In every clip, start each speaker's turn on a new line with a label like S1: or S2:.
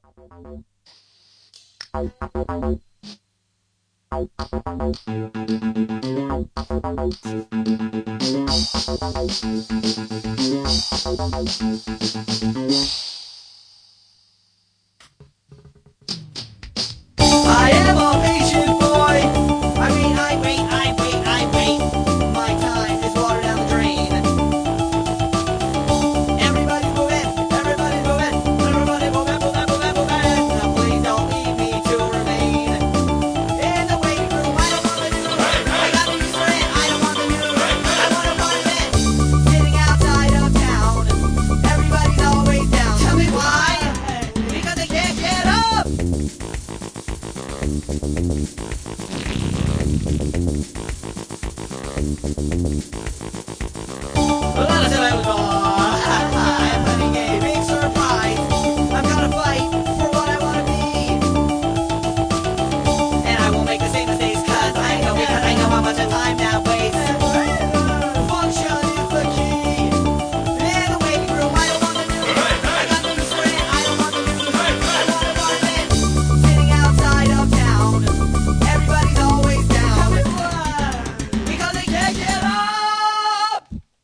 S1: I am a patient boy. I wait. My time is water down the drain. Everybody's moving. Everybody moving. Now please don't leave me to remain in the waiting room. I don't want the news. I got the news for it. I don't want the news. I want a part of it. Sitting outside of town. Everybody's always down. Tell me why? Because they can't get up. I'm running a big surprise. I'm gonna fight for what I wanna be. And I won't make the same mistakes because I know how much time that wastes. Function is the key. In the waiting room, I don't want the news. I got the news for it. I don't want the news. I want a part of it. Sitting outside of town. Everybody's always down. Because they can't get up.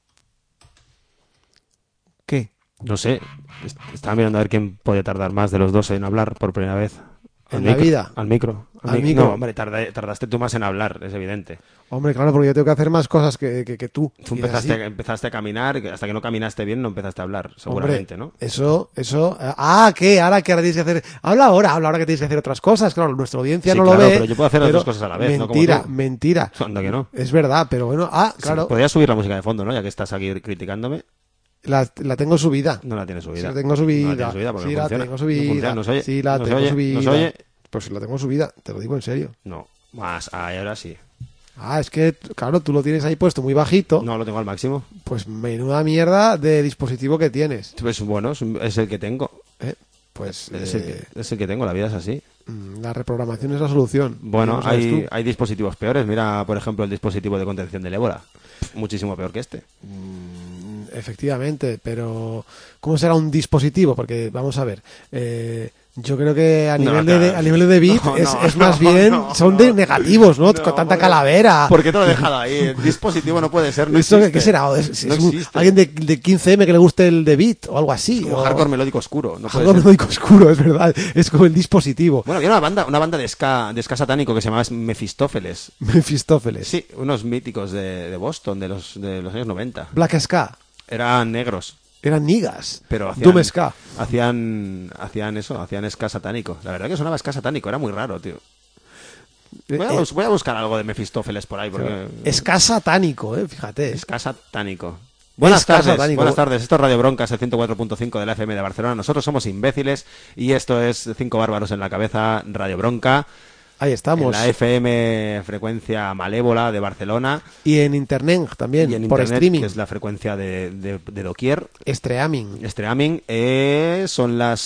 S2: ¿Qué?
S3: No sé, estaba mirando a ver quién puede tardar más de los dos en hablar por primera vez.
S2: ¿En la vida?
S3: Al micro.
S2: ¿Al micro?
S3: No, hombre, tardaste tú más en hablar, es evidente.
S2: Hombre, claro, porque yo tengo que hacer más cosas que tú.
S3: Tú
S2: Y es así.
S3: empezaste a caminar, hasta que no caminaste bien no empezaste a hablar, seguramente,
S2: Hombre,
S3: ¿no?
S2: Eso. ¿Qué? Ahora tienes que hacer. Habla ahora que tienes que hacer otras cosas. Claro, nuestra audiencia
S3: Sí,
S2: no
S3: claro,
S2: lo ve.
S3: pero yo puedo hacer las dos cosas a la vez, ¿no? Como tú.
S2: Mentira.
S3: Anda que no.
S2: Es verdad, pero bueno. Claro.
S3: Sí, podrías subir la música de fondo, ¿no? Ya que estás aquí criticándome.
S2: La tengo subida.
S3: No la tienes subida.
S2: Sí, la tengo subida.
S3: No la tienes subida porque
S2: Sí,
S3: no
S2: la
S3: funciona.
S2: tengo subida.
S3: No funciona, no se oye.
S2: Sí, la
S3: No se
S2: tengo
S3: oye,
S2: subida.
S3: no se oye.
S2: Pues la tengo subida, te lo digo en serio.
S3: No, más, ahora sí.
S2: Es que, claro, tú lo tienes ahí puesto muy bajito.
S3: No, lo tengo al máximo.
S2: Pues menuda mierda de dispositivo que tienes.
S3: Pues bueno, es el que tengo.
S2: Pues
S3: Es el que tengo, la vida es así.
S2: la reprogramación es la solución.
S3: Bueno,
S2: ¿No sabes tú?
S3: hay dispositivos peores. Mira, por ejemplo, el dispositivo de contención del ébola. Muchísimo peor que este.
S2: Efectivamente, pero ¿cómo será un dispositivo? Porque, vamos a ver, yo creo que a nivel de bit es más bien, son de negativos, ¿no? Con tanta calavera.
S3: ¿Por qué te lo he dejado ahí? El dispositivo no puede ser, no
S2: ¿Eso
S3: existe.
S2: qué será?
S3: No existe.
S2: ¿Alguien de 15M que le guste el de bit o algo así?
S3: Como hardcore melódico oscuro. No puede
S2: Hardcore
S3: ser.
S2: melódico oscuro, es verdad. Es como el dispositivo.
S3: Bueno, había una banda de ska satánico que se llamaba Mefistófeles.
S2: Mefistófeles.
S3: Sí, unos míticos de Boston de los años 90.
S2: Black Ska.
S3: Eran negros.
S2: Eran niggas.
S3: Pero
S2: Doom Ska.
S3: hacían ska satánico. La verdad que sonaba ska satánico, era muy raro, tío. Voy a buscar algo de Mefistófeles por ahí. Porque...
S2: Ska satánico, fíjate.
S3: Ska satánico. Buenas
S2: Ska
S3: tardes,
S2: satánico.
S3: buenas tardes. Esto es Radio Broncas, el 104.5 de la FM de Barcelona. Nosotros somos imbéciles y esto es 5 bárbaros en la cabeza, Radio Bronca.
S2: Ahí estamos.
S3: En la FM frecuencia malévola de Barcelona.
S2: Y en internet también,
S3: Y en
S2: por
S3: internet,
S2: streaming.
S3: que es la frecuencia de doquier.
S2: Streaming.
S3: Son las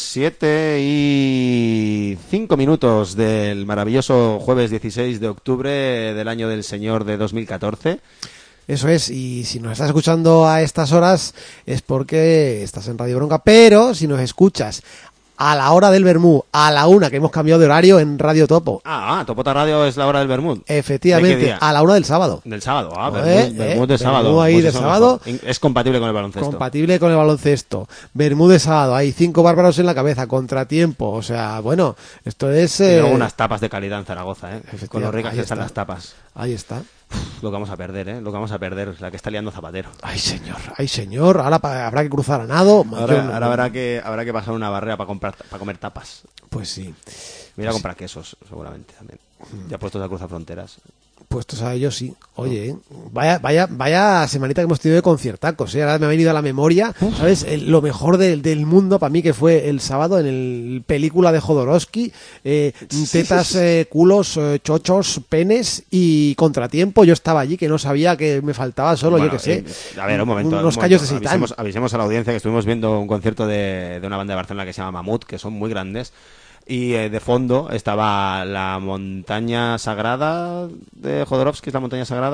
S3: 7:05 del maravilloso jueves 16 de octubre del año del Señor de 2014.
S2: Eso es, y si nos estás escuchando a estas horas es porque estás en Radio Bronca, pero si nos escuchas a la hora del vermú, a la 1, que hemos cambiado de horario en Radio Topo.
S3: Topota Radio es la hora del Bermud. ¿De qué
S2: Efectivamente,
S3: día?
S2: a la 1 del sábado.
S3: Del sábado,
S2: Bermud
S3: de sábado.
S2: Bermud ahí
S3: Pues
S2: de
S3: eso
S2: sábado.
S3: mejor. Es compatible con el baloncesto.
S2: Compatible con el baloncesto. Bermú de sábado, hay 5 bárbaros en la cabeza, contratiempo, o sea, bueno, esto es...
S3: Y luego unas tapas de calidad en Zaragoza,
S2: Efectivamente,
S3: con lo ricas
S2: ahí
S3: que están
S2: está.
S3: las tapas.
S2: Ahí está.
S3: Lo que vamos a perder, lo que vamos a perder, la que está liando Zapatero.
S2: Ay, señor, ahora habrá que cruzar a nado.
S3: Ahora habrá que pasar una barrera para comer tapas.
S2: Pues sí.
S3: Voy a ir a comprar quesos, seguramente, también. Ya puestos a cruzar fronteras.
S2: Puestos a ellos, sí. Oye, vaya semanita que hemos tenido de conciertacos, Ahora me ha venido a la memoria, ¿sabes? Lo mejor del mundo para mí que fue el sábado en el película de Jodorowsky, tetas, culos, chochos, penes y contratiempo. Yo estaba allí que no sabía que me faltaba solo,
S3: Bueno,
S2: yo qué sé.
S3: A ver, un momento.
S2: Unos callos de seitán.
S3: Avisemos a la audiencia que estuvimos viendo un concierto de una banda de Barcelona que se llama Mamut, que son muy grandes. Y de fondo estaba la montaña sagrada de Jodorowsky, es la montaña sagrada.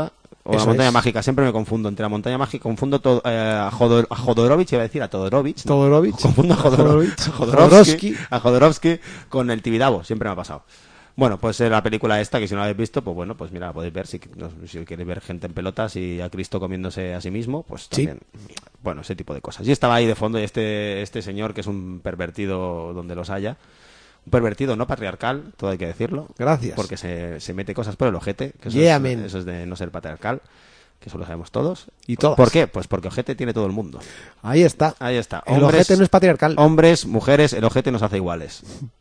S3: O la
S2: Eso
S3: montaña
S2: es.
S3: mágica, siempre me confundo entre la montaña mágica, confundo a Jodorowsky, iba a decir a Todorovic, ¿no?
S2: Todorovic.
S3: Confundo a
S2: Jodorowsky.
S3: Jodorowsky con el Tibidabo, siempre me ha pasado. Bueno, pues la película esta, que si no la habéis visto, pues bueno, pues mira, la podéis ver si queréis ver gente en pelotas y a Cristo comiéndose a sí mismo, pues
S2: Sí.
S3: también, bueno, ese tipo de cosas. Y estaba ahí de fondo y este señor, que es un pervertido donde los haya, un pervertido no patriarcal, todo hay que decirlo.
S2: Gracias.
S3: Porque se mete cosas por el ojete, que eso,
S2: Yeah,
S3: es,
S2: man.
S3: eso es de no ser patriarcal, que eso lo sabemos todos.
S2: Y todas.
S3: ¿Por qué? Pues porque ojete tiene todo el mundo.
S2: Ahí está.
S3: Ahí está.
S2: El ojete no es patriarcal.
S3: Hombres, mujeres, el ojete nos hace iguales.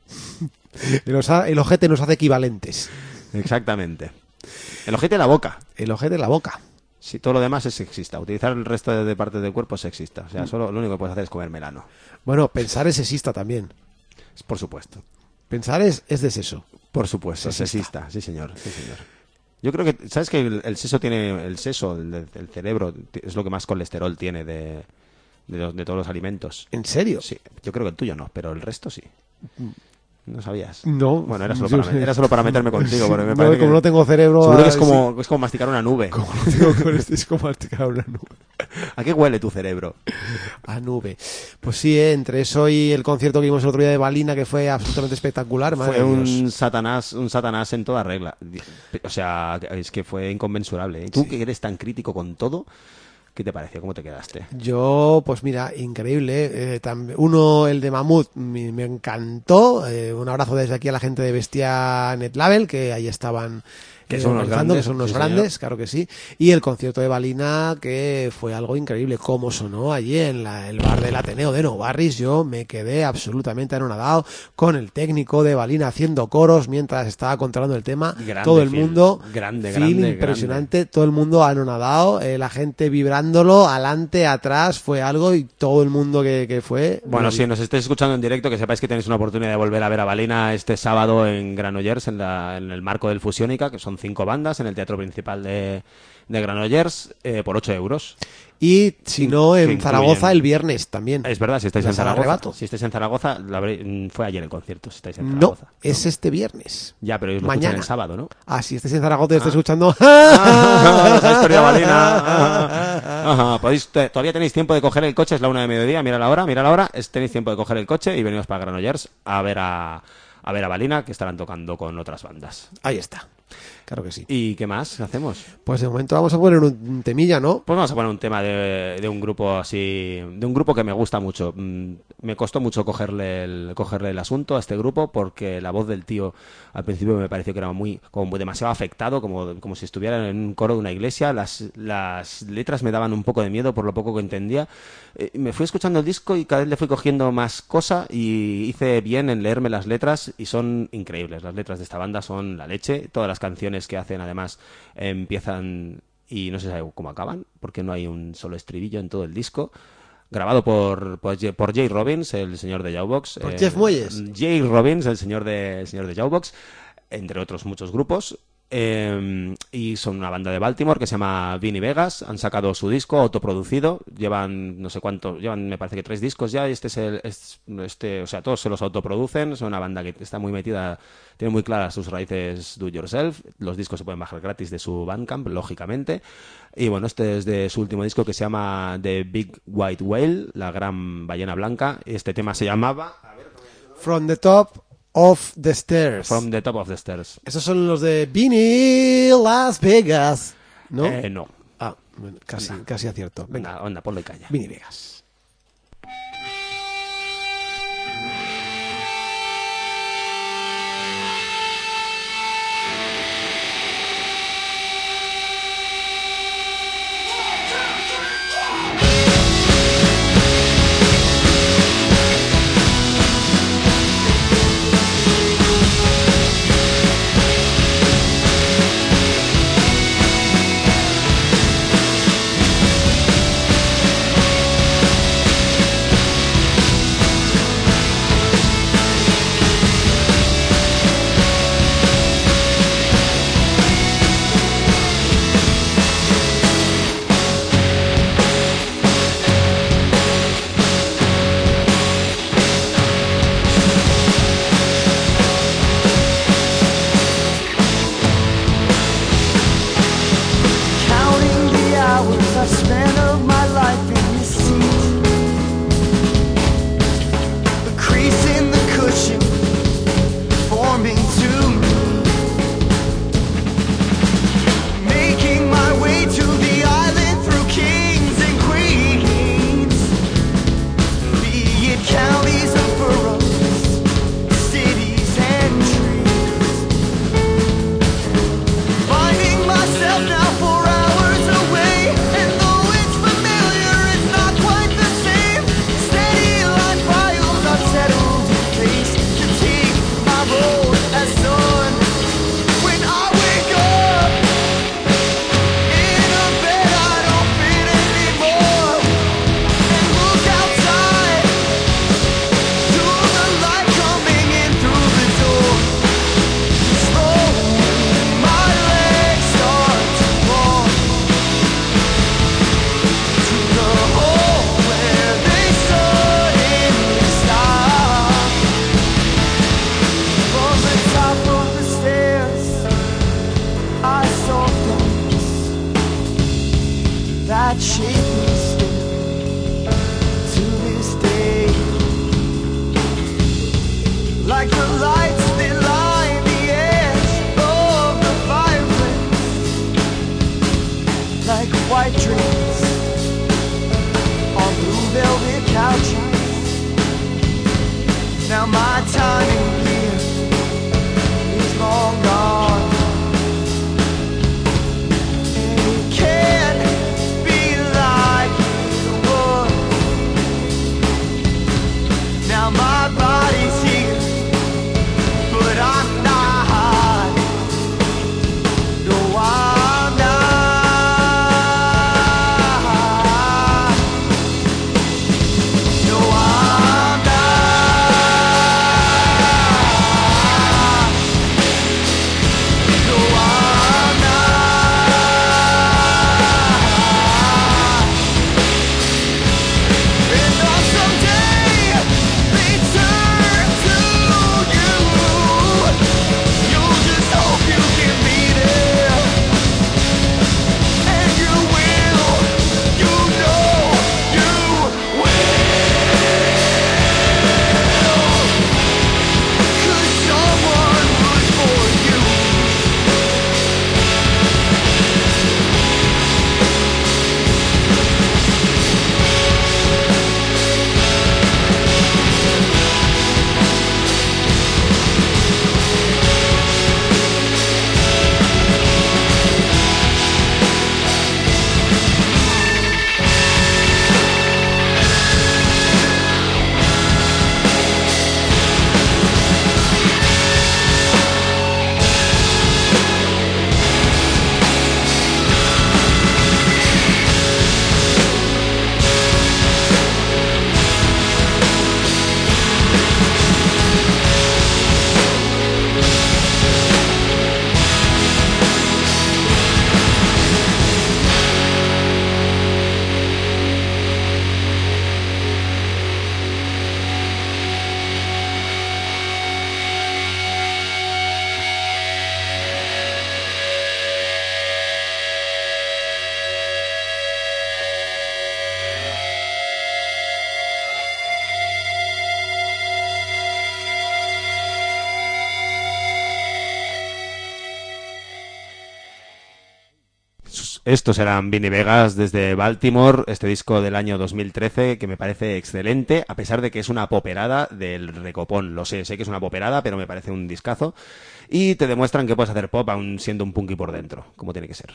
S2: El ojete nos hace equivalentes.
S3: Exactamente. El ojete y la boca.
S2: El ojete la boca.
S3: Si todo lo demás es sexista. Utilizar el resto de partes del cuerpo es sexista. O sea, solo lo único que puedes hacer es comer melano.
S2: Bueno, pensar es sexista también.
S3: Por supuesto.
S2: Pensar es de seso.
S3: Por supuesto.
S2: Sexista.
S3: Sexista. Sí, señor. Sí, señor. Yo creo que, ¿sabes que el seso tiene, el cerebro, es lo que más colesterol tiene de todos los alimentos?
S2: ¿En serio?
S3: Sí, yo creo que el tuyo no, pero el resto sí. ¿No sabías?
S2: No.
S3: Bueno, era solo para meterme contigo, porque me
S2: No,
S3: parece
S2: como
S3: que
S2: no tengo cerebro.
S3: seguro que es
S2: sí.
S3: como masticar una nube.
S2: Como no tengo con este, es como masticar una nube.
S3: ¿A qué huele tu cerebro?
S2: A nube. Pues sí, entre eso y el concierto que vimos el otro día de Balina, que fue absolutamente espectacular. Madre
S3: Fue
S2: de Dios.
S3: un satanás en toda regla. O sea, es que fue inconmensurable. ¿Eh? Tú que eres tan crítico con todo, ¿qué te pareció? ¿Cómo te quedaste?
S2: Yo, pues mira, increíble. Uno, el de Mamut, me encantó. Un abrazo desde aquí a la gente de Bestia Net Label, que ahí estaban.
S3: Que son unos
S2: organizando,
S3: grandes,
S2: que son unos
S3: sí,
S2: grandes,
S3: señor.
S2: claro que sí. Y el concierto de Balina, que fue algo increíble. Cómo sonó allí en el bar del Ateneo de Novarris. Yo me quedé absolutamente anonadado con el técnico de Balina haciendo coros mientras estaba controlando el tema.
S3: Grande,
S2: todo el
S3: Phil.
S2: mundo.
S3: Grande,
S2: Phil,
S3: grande,
S2: impresionante. Todo el mundo anonadado. La gente vibrándolo, adelante, atrás. Fue algo y todo el mundo que fue.
S3: Bueno, si nos estáis escuchando en directo, que sepáis que tenéis una oportunidad de volver a ver a Balina este sábado en Granollers, en el marco del Fusiónica, que son 5 bandas, en el Teatro Principal de Granollers, por 8 euros.
S2: Y si no,
S3: Que
S2: en Zaragoza
S3: incluyen-
S2: el viernes también.
S3: Es verdad, si estáis
S2: La
S3: en
S2: Sala
S3: Zaragoza.
S2: Arrebato.
S3: Si estáis en Zaragoza, fue ayer el concierto, si estáis en
S2: No,
S3: Zaragoza.
S2: es este viernes.
S3: Ya, pero ellos lo
S2: Mañana.
S3: escuchan el sábado, ¿no?
S2: Ah, si estáis en Zaragoza y estáis escuchando.
S3: Os habéis perdido a Balina. Ajá, todavía tenéis tiempo de coger el coche, es la 1 de mediodía, mira la hora, tenéis tiempo de coger el coche y venimos para Granollers a ver a Balina, que estarán tocando con otras bandas.
S2: Ahí está. Claro que sí.
S3: ¿Y qué más hacemos?
S2: Pues de momento vamos a poner un temilla, ¿no?
S3: Pues vamos a poner un tema de un grupo así, de un grupo que me gusta mucho. Me costó mucho cogerle el asunto a este grupo porque la voz del tío al principio me pareció que era como demasiado afectado, como si estuviera en un coro de una iglesia. Las letras me daban un poco de miedo por lo poco que entendía. Me fui escuchando el disco y cada vez le fui cogiendo más cosa y hice bien en leerme las letras y son increíbles. Las letras de esta banda son la leche. Todas las canciones que hacen además empiezan y no se sabe cómo acaban porque no hay un solo estribillo en todo el disco. Grabado por Jay Robbins, el señor de Jawbox.
S2: Por Jeff Moyes.
S3: Jay Robbins, el señor de Jawbox, entre otros muchos grupos. Y son una banda de Baltimore que se llama Vinny Vegas. Han sacado su disco autoproducido. Llevan no sé cuánto, me parece que 3 discos ya. Y o sea, todos se los autoproducen. Son una banda que está muy metida, tiene muy claras sus raíces do it yourself. Los discos se pueden bajar gratis de su Bandcamp, lógicamente. Y bueno, este es de su último disco que se llama The Big White Whale, la gran ballena blanca. Este tema se llamaba
S2: From the Top of the Stairs.
S3: From the Top of the Stairs.
S2: Esos son los de Vinny Las Vegas, ¿no?
S3: No.
S2: Ah, bueno, casi acierto. Venga,
S3: Anda, ponlo y calla.
S2: Vinny Vegas.
S4: From
S1: Now my time in here is long gone. It can't be like it was. Now my body's here, but I'm not. No, I'm not. No, I'm not. No, I'm not. And on someday return to you. You'll just hope you can be there. And you will. You know you will. 'Cause someone was for you.
S3: Estos eran Vinnie Vegas desde Baltimore, este disco del año 2013 que me parece excelente, a pesar de que es una poperada del recopón. Lo sé que es una poperada, pero me parece un discazo. Y te demuestran que puedes hacer pop aún siendo un punky por dentro, como tiene que ser.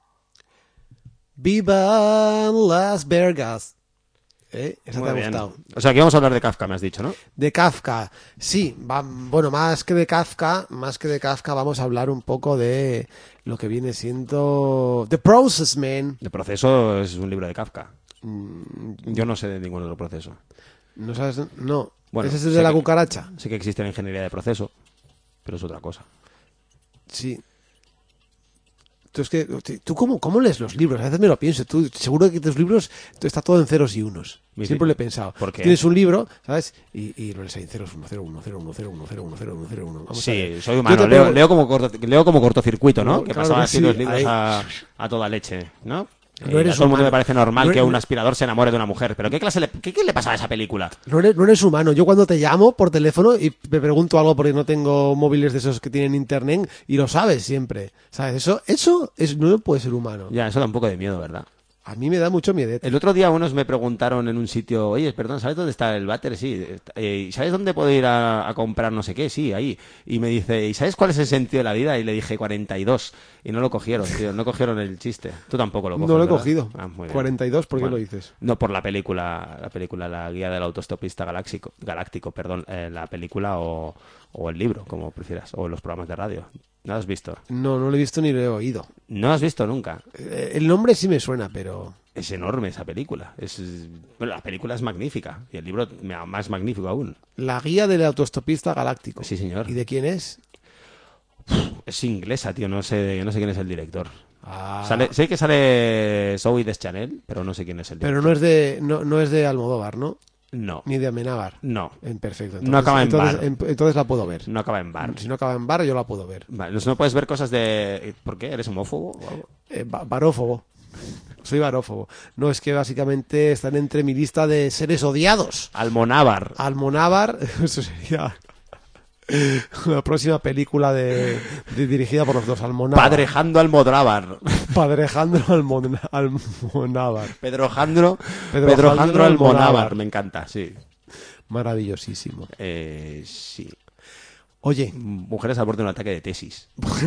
S2: Viva Las Vegas. Esa
S3: Muy
S2: te ha
S3: bien.
S2: gustado.
S3: O sea, que vamos a hablar de Kafka, me has dicho, ¿no?
S2: De Kafka, sí, bueno, más que de Kafka, vamos a hablar un poco de lo que viene siendo The Process Man.
S3: El proceso es un libro de Kafka. Yo no sé de ningún otro proceso.
S2: ¿No sabes? No.
S3: Bueno,
S2: ¿Ese es el
S3: sé
S2: de la
S3: que-
S2: cucaracha?
S3: Sé que existe la ingeniería de proceso, pero es otra cosa.
S2: Sí. ¿Tú cómo lees los libros? A veces me lo pienso. Tú, seguro que tus libros está todo en ceros y unos.
S3: Sí,
S2: Siempre
S3: sí.
S2: lo he pensado.
S3: ¿Por qué?
S2: Tienes un libro, ¿sabes? Y lo lees ahí en ceros, 1, 0, 1, 0, 1, 0, 1, 0, 1, 0, 1, 0, 1. Vamos a
S3: Sí,
S2: ver.
S3: soy
S2: Yo
S3: humano.
S2: te
S3: Leo,
S2: pongo-
S3: leo como cortocircuito, ¿no?
S2: No,
S3: Que
S2: claro
S3: pasaba
S2: que
S3: así
S2: sí,
S3: los libros
S2: ahí.
S3: a toda leche, ¿no?
S2: No eres
S3: a todo el mundo
S2: humano.
S3: le parece normal
S2: No
S3: que
S2: eres-
S3: un aspirador se enamore de una mujer. ¿Pero qué le pasaba a esa película?
S2: No eres humano. Yo cuando te llamo por teléfono y me pregunto algo porque no tengo móviles de esos que tienen internet y lo sabes siempre. ¿Sabes? Eso no puede ser humano.
S3: Ya, eso da un poco de miedo, ¿verdad?
S2: A mí me da mucho miedo.
S3: El otro día unos me preguntaron en un sitio, oye, perdón, ¿sabes dónde está el váter? Sí. ¿Sabes dónde puedo ir a comprar no sé qué? Sí, ahí. Y me dice, ¿y sabes cuál es el sentido de la vida? Y le dije 42. Y no lo cogieron, tío. No cogieron el chiste. Tú tampoco lo coges,
S2: No lo he
S3: ¿verdad?
S2: cogido.
S3: Ah, muy bien.
S2: 42, ¿por qué
S3: Bueno,
S2: lo dices?
S3: No, por la película, La guía del autostopista galáctico, perdón. La película o el libro, como prefieras. O los programas de radio. ¿No lo has visto?
S2: No lo he visto ni lo he oído.
S3: ¿No lo has visto nunca?
S2: El nombre sí me suena, pero...
S3: Es enorme esa película. Bueno, la película es magnífica. Y el libro más magnífico aún.
S2: La guía del autostopista galáctico.
S3: Sí, señor.
S2: ¿Y de quién es?
S3: Es inglesa, tío. No sé quién es el director.
S2: Ah,
S3: Sé que sale Zoe Deschanel, pero no sé quién es el
S2: pero
S3: director.
S2: no es de Almodóvar, ¿no?
S3: No.
S2: Ni de Amenábar.
S3: No.
S2: Perfecto.
S3: No acaba en bar.
S2: Entonces la puedo ver.
S3: No acaba en bar.
S2: Si no acaba en bar, yo la puedo ver.
S3: Vale, no puedes ver cosas de... ¿Por qué? ¿Eres homófobo o algo?
S2: Barófobo. Soy barófobo. No, es que básicamente están entre mi lista de seres odiados.
S3: Almonávar.
S2: Almonávar, eso sería la próxima película dirigida por los dos, Almonávar.
S3: Padrejando Almodrávar.
S2: Padrejandro Almonávar.
S3: Pedrojandro
S2: Almonávar.
S3: Almonávar. Me encanta, sí.
S2: Maravillosísimo.
S3: Sí.
S2: Oye,
S3: Mujeres al borde de un ataque de tesis.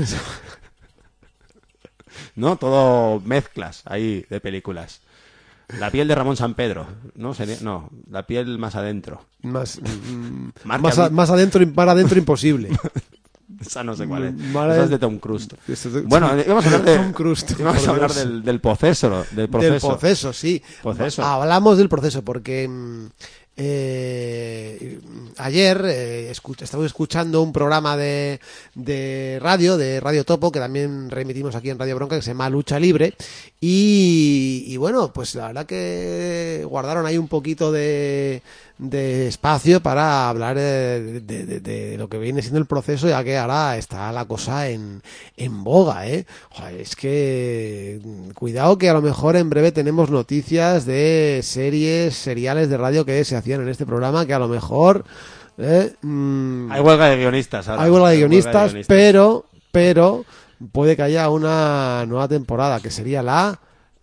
S3: ¿No? Todo mezclas ahí de películas. La piel de Ramón San Pedro. No, no, la piel más adentro.
S2: más,
S3: Marca-
S2: más adentro, imposible.
S3: Esa no sé cuál es.
S2: Mara-
S3: Esa es de Tom Cruise.
S2: Eso es de-
S3: Bueno, vamos a hablar de...
S2: Tom Cruise,
S3: Vamos
S2: por
S3: a hablar
S2: Dios.
S3: del proceso. Del proceso.
S2: Del proceso, sí.
S3: Proceso.
S2: Hablamos del proceso porque ayer estaba escuchando un programa de Radio Topo, que también remitimos aquí en Radio Bronca, que se llama Lucha Libre. Y bueno, pues la verdad que guardaron ahí un poquito de espacio para hablar de lo que viene siendo el proceso, ya que ahora está la cosa en boga, ¿eh? Joder, es que cuidado que a lo mejor en breve tenemos noticias de seriales de radio que se hacían en este programa, que a lo mejor
S3: Hay huelga de guionistas ahora.
S2: hay huelga de guionistas, pero puede que haya una nueva temporada, que sería la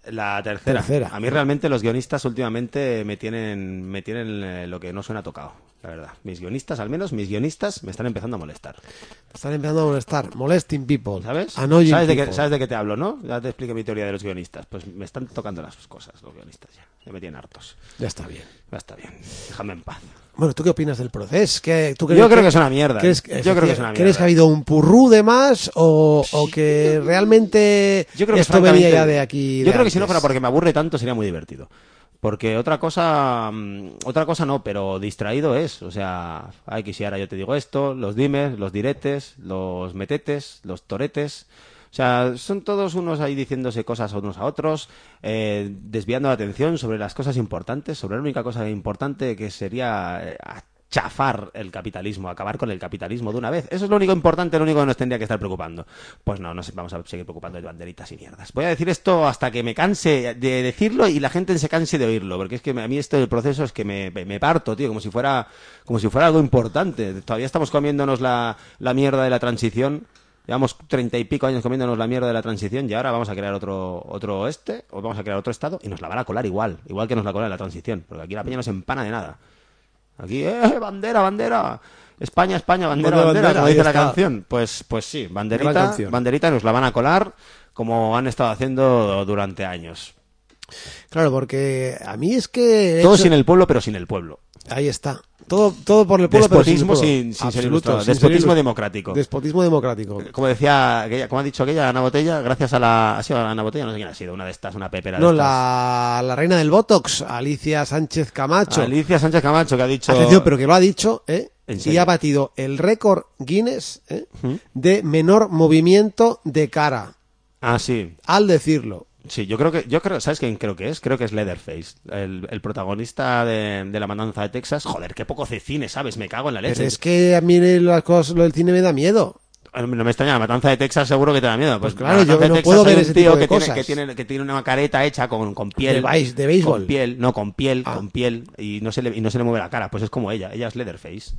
S2: tercera.
S3: A mí realmente los guionistas últimamente me tienen lo que no suena tocado, la verdad. Mis guionistas, al menos mis guionistas, me están empezando a molestar.
S2: Te están empezando a molestar. Molesting people.
S3: ¿Sabes?
S2: Annoying
S3: ¿Sabes de,
S2: people.
S3: qué, ¿Sabes de qué te hablo, no? Ya te expliqué mi teoría de los guionistas. Pues me están tocando las cosas los guionistas ya. Ya me tienen hartos.
S2: Ya está bien.
S3: Ya está bien. Déjame en paz.
S2: Bueno, ¿tú qué opinas del proceso?
S3: Yo creo que es una mierda.
S2: ¿Crees,
S3: Yo creo que es una mierda.
S2: ¿Crees que ha habido un purrú de más o que realmente
S3: Yo creo que
S2: esto venía
S3: francamente,
S2: ya de aquí?
S3: Yo creo que si no fuera porque me aburre tanto sería muy divertido. Porque otra cosa no, pero distraído es. O sea, ay, que si ahora yo te digo esto, los dimes, los diretes, los metetes, los toretes. O sea, son todos unos ahí diciéndose cosas unos a otros, desviando la atención sobre las cosas importantes, sobre la única cosa importante que sería chafar el capitalismo, acabar con el capitalismo de una vez. Eso es lo único importante, lo único que nos tendría que estar preocupando. Pues no vamos a seguir preocupando de banderitas y mierdas. Voy a decir esto hasta que me canse de decirlo y la gente se canse de oírlo, porque es que a mí esto del proceso es que me parto, tío, como si fuera algo importante. Todavía estamos comiéndonos la mierda de la transición. Llevamos 30 y pico años comiéndonos la mierda de la transición y ahora vamos a crear otro o vamos a crear otro estado y nos la van a colar igual que nos la colan en la transición, porque aquí la peña no se empana de nada. Aquí, bandera, España, bandera, como
S2: ahí
S3: dice la
S2: está.
S3: canción. Pues sí,
S2: Gran
S3: banderita,
S2: canción.
S3: banderita nos la van a colar como han estado haciendo durante años.
S2: Claro, porque a mí es que...
S3: Todo sin el pueblo, pero sin el pueblo.
S2: Ahí está. Todo por el pueblo,
S3: Despotismo
S2: pero sin el
S3: sin
S2: pueblo.
S3: ser
S2: Absoluto,
S3: ilustrado.
S2: sin ser
S3: Despotismo
S2: ilustrado.
S3: democrático.
S2: Despotismo democrático.
S3: Como decía aquella, como ha dicho aquella, Ana Botella, gracias a la... ¿Ha sido Ana Botella? No sé quién ha sido, una de estas, una pepera de
S2: No,
S3: estas.
S2: la reina del Botox, Alicia Sánchez Camacho.
S3: Alicia Sánchez Camacho, que ha dicho...
S2: Atención, pero que lo ha dicho,
S3: ¿En
S2: y
S3: serio?
S2: ha batido el récord Guinness, de menor movimiento de cara,
S3: Ah, sí.
S2: al decirlo.
S3: Sí, yo creo, ¿sabes quién creo que es? Creo que es Leatherface, el protagonista de La Matanza de Texas. Joder, qué poco de cine, ¿sabes? Me cago en la leche.
S2: Pero es que a mí las cosas, lo del cine me da miedo.
S3: No me extraña, La Matanza de Texas seguro que te da miedo.
S2: Pues
S3: La
S2: claro,
S3: Matanza
S2: yo
S3: de
S2: no
S3: Texas
S2: puedo
S3: hay
S2: ver
S3: un
S2: ese
S3: tío
S2: tipo de
S3: que tiene,
S2: cosas.
S3: que tiene una careta hecha con piel.
S2: De béisbol.
S3: Con piel, no, con piel,
S2: Ah.
S3: con piel. Y no se le mueve la cara. Pues es como ella es Leatherface.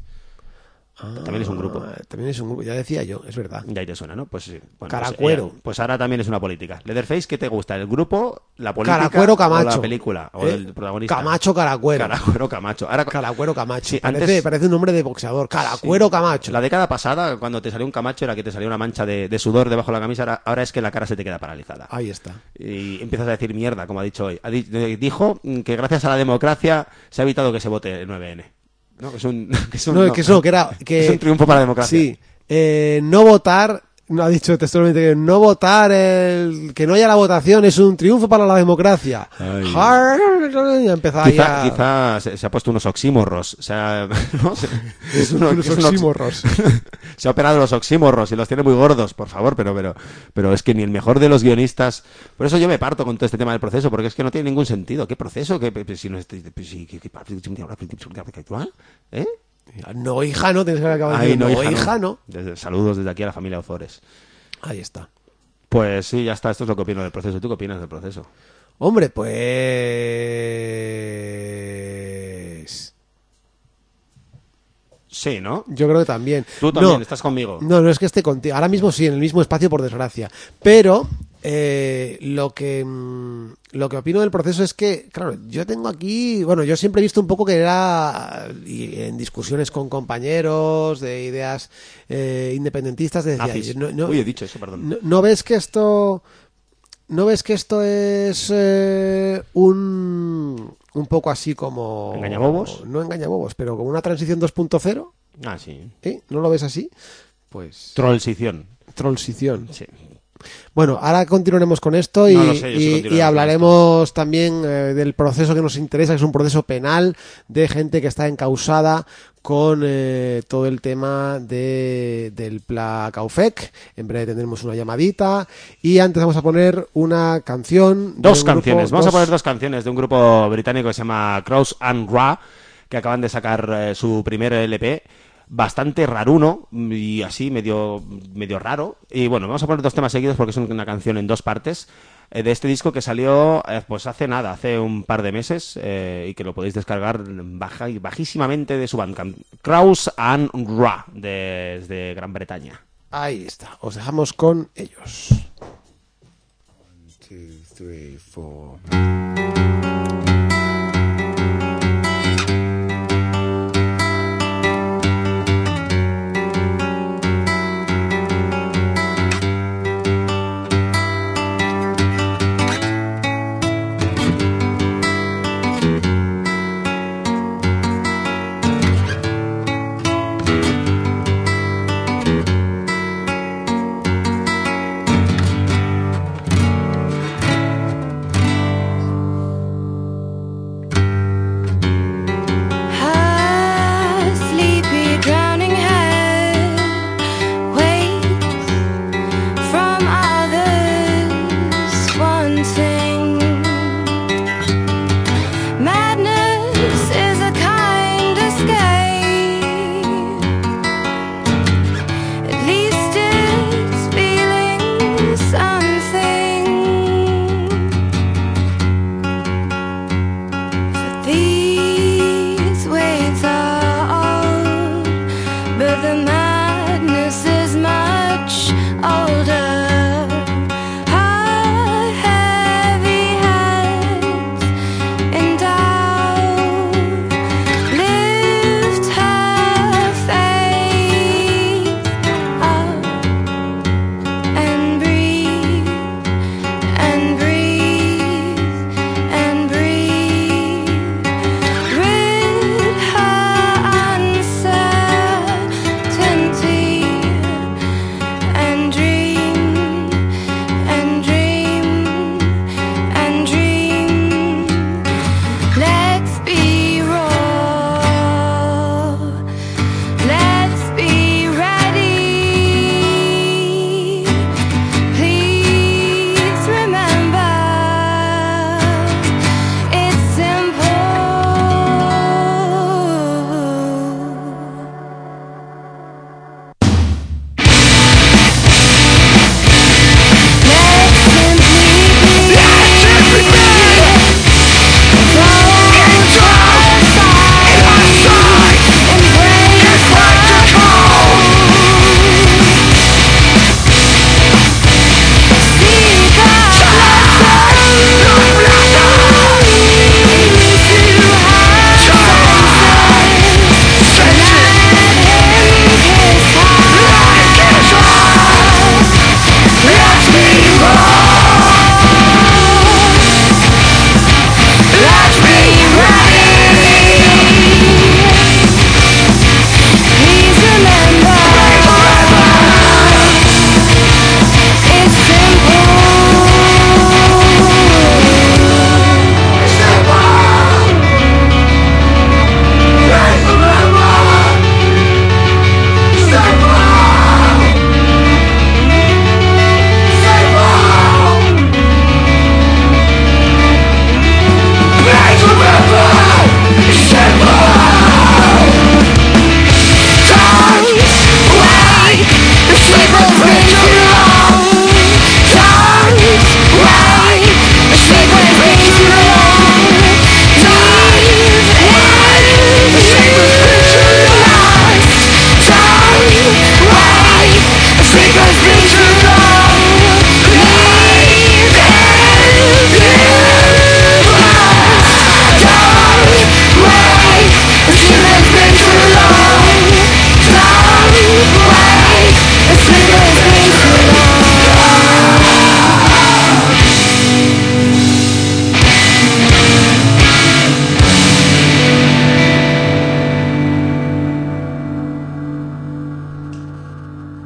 S3: También es un grupo.
S2: También es un grupo, ya decía yo, es verdad.
S3: Ya ahí te suena, ¿no? Pues sí. Bueno,
S2: Caracuero.
S3: Pues ahora también es una política. Leatherface, ¿qué te gusta? ¿El grupo, la política
S2: Caracuero Camacho.
S3: o la película? ¿O el protagonista?
S2: Camacho Caracuero.
S3: Caracuero Camacho. Ahora,
S2: Caracuero Camacho.
S3: Sí,
S2: Parece un nombre de boxeador. Caracuero Camacho.
S3: la década pasada, cuando te salió un Camacho, era que te salía una mancha de sudor debajo de la camisa. Ahora es que la cara se te queda paralizada.
S2: Ahí está.
S3: Y empiezas a decir mierda, como ha dicho hoy. Dijo que gracias a la democracia se ha evitado que se vote el 9N. No, que es un, que es un triunfo para la democracia.
S2: Sí, no votar, no ha dicho textualmente que no votar, que no haya la votación es un triunfo para la democracia.
S3: Ay.
S2: Ya empezaba ya
S3: Quizá se ha puesto unos oxímorros. O sea, ¿no?
S2: unos oxímorros.
S3: Se ha operado los oxímorros y los tiene muy gordos, por favor, pero es que ni el mejor de los guionistas. Por eso yo me parto con todo este tema del proceso, porque es que no tiene ningún sentido. ¿Qué proceso? Si no es, ¿eh?
S2: No, hija, no, tienes que acabar
S3: Ay,
S2: diciendo,
S3: no, hija,
S2: no.
S3: Saludos desde aquí a la familia Ozores.
S2: Ahí está.
S3: Pues sí, ya está. Esto es lo que opino del proceso. ¿Tú qué opinas del proceso?
S2: Hombre, pues...
S3: Sí, ¿no?
S2: Yo creo que también.
S3: Tú también
S2: No,
S3: estás conmigo.
S2: No es que esté contigo. Ahora mismo sí, en el mismo espacio, por desgracia. Pero Lo que opino del proceso es que, claro, yo tengo aquí, bueno, yo siempre he visto un poco que era, y en discusiones con compañeros de ideas independentistas, decía,
S3: Nazis.
S2: no,
S3: Uy, he dicho eso, perdón.
S2: ¿no ves que esto... ¿No ves que esto es un poco así como...
S3: ¿Engañabobos?
S2: No engañabobos, pero como una transición 2.0?
S3: Ah, sí.
S2: ¿Sí? ¿No lo ves así? Pues...
S3: Trollsición.
S2: Trollsición.
S3: Sí.
S2: Bueno, ahora continuaremos con esto y,
S3: No lo sé, yo sí
S2: y
S3: continuaré con
S2: hablaremos también del proceso que nos interesa, que es un proceso penal de gente que está encausada con todo el tema del Pla Caufec. En breve tendremos una llamadita y antes vamos a poner una canción.
S3: Dos
S2: de un
S3: canciones.
S2: grupo,
S3: Vamos a poner dos canciones de un grupo británico que se llama Crows and Ra, que acaban de sacar su primer LP. Bastante raruno y así medio raro. Y bueno, vamos a poner dos temas seguidos porque es una canción en dos partes de este disco que salió pues hace un par de meses y que lo podéis descargar bajísimamente de su Bandcamp. Crows and Ra desde Gran Bretaña.
S2: Ahí está, os dejamos con ellos.
S4: 1, 2, 3, 4.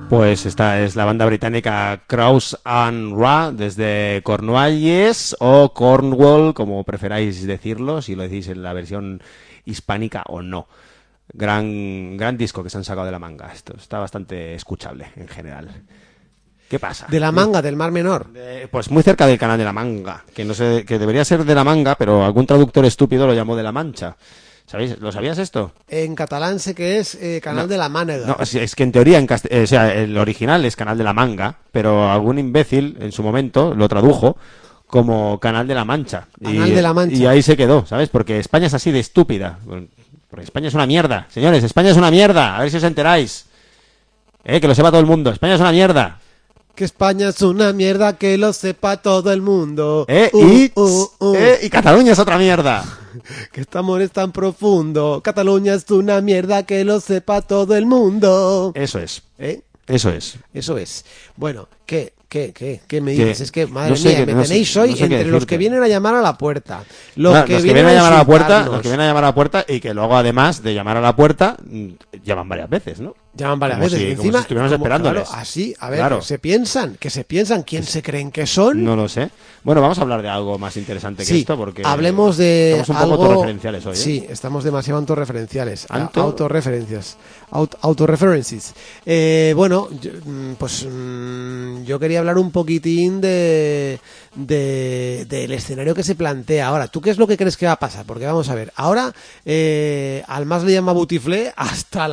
S3: Pues esta es la banda británica Crows and Ra desde Cornualles o Cornwall, como preferáis decirlo, si lo decís en la versión hispánica o no. Gran disco que se han sacado de la manga. Esto está bastante escuchable en general. ¿Qué pasa?
S2: De la manga, del Mar Menor.
S3: Pues muy cerca del canal de la Manga, que no sé, que debería ser de la Manga, pero algún traductor estúpido lo llamó de la Mancha. ¿Sabéis? ¿Lo sabías esto?
S2: En catalán sé que es Canal
S3: No.
S2: de la Mànega.
S3: No, es que en teoría, o sea, el original es Canal de la Manga, pero algún imbécil en su momento lo tradujo como Canal de la Mancha.
S2: Canal de la Mancha.
S3: Y ahí se quedó, ¿sabes? Porque España es así de estúpida. Porque España es una mierda. Señores, España es una mierda. A ver si os enteráis. Que lo sepa todo el mundo. España es una mierda.
S2: Que España es una mierda, que lo sepa todo el mundo.
S3: Y Cataluña es otra mierda.
S2: Que este amor es tan profundo. Cataluña es una mierda, que lo sepa todo el mundo.
S3: Eso es.
S2: ¿Eh?
S3: Eso es.
S2: Eso es. Bueno, ¿qué me
S3: ¿Qué?
S2: dices? Es que, madre
S3: No sé
S2: mía,
S3: qué-
S2: me
S3: no sé-
S2: tenéis hoy
S3: no sé qué
S2: entre los
S3: decirte.
S2: que vienen a llamar a la puerta,
S3: Los que vienen a llamar a la puerta,
S2: insultarnos.
S3: los que vienen a llamar a la puerta y que luego además de llamar a la puerta llaman varias veces, ¿no?
S2: Llaman varias
S3: Como
S2: veces.
S3: si-
S2: y
S3: como
S2: encima,
S3: si estuviéramos esperándoles.
S2: Claro, así, a ver,
S3: Claro.
S2: que se piensan, ¿quién se creen que son?
S3: No lo sé. Bueno, vamos a hablar de algo más interesante que
S2: Sí,
S3: esto porque
S2: hablemos de
S3: estamos un
S2: algo...
S3: poco autorreferenciales hoy, ¿eh?
S2: Sí, estamos demasiado autorreferenciales.
S3: ¿Anto?
S2: Autorreferencias. Autorreferences. Bueno, yo quería hablar un poquitín del escenario que se plantea ahora. ¿Tú qué es lo que crees que va a pasar? Porque vamos a ver, ahora al más le llama Butiflé hasta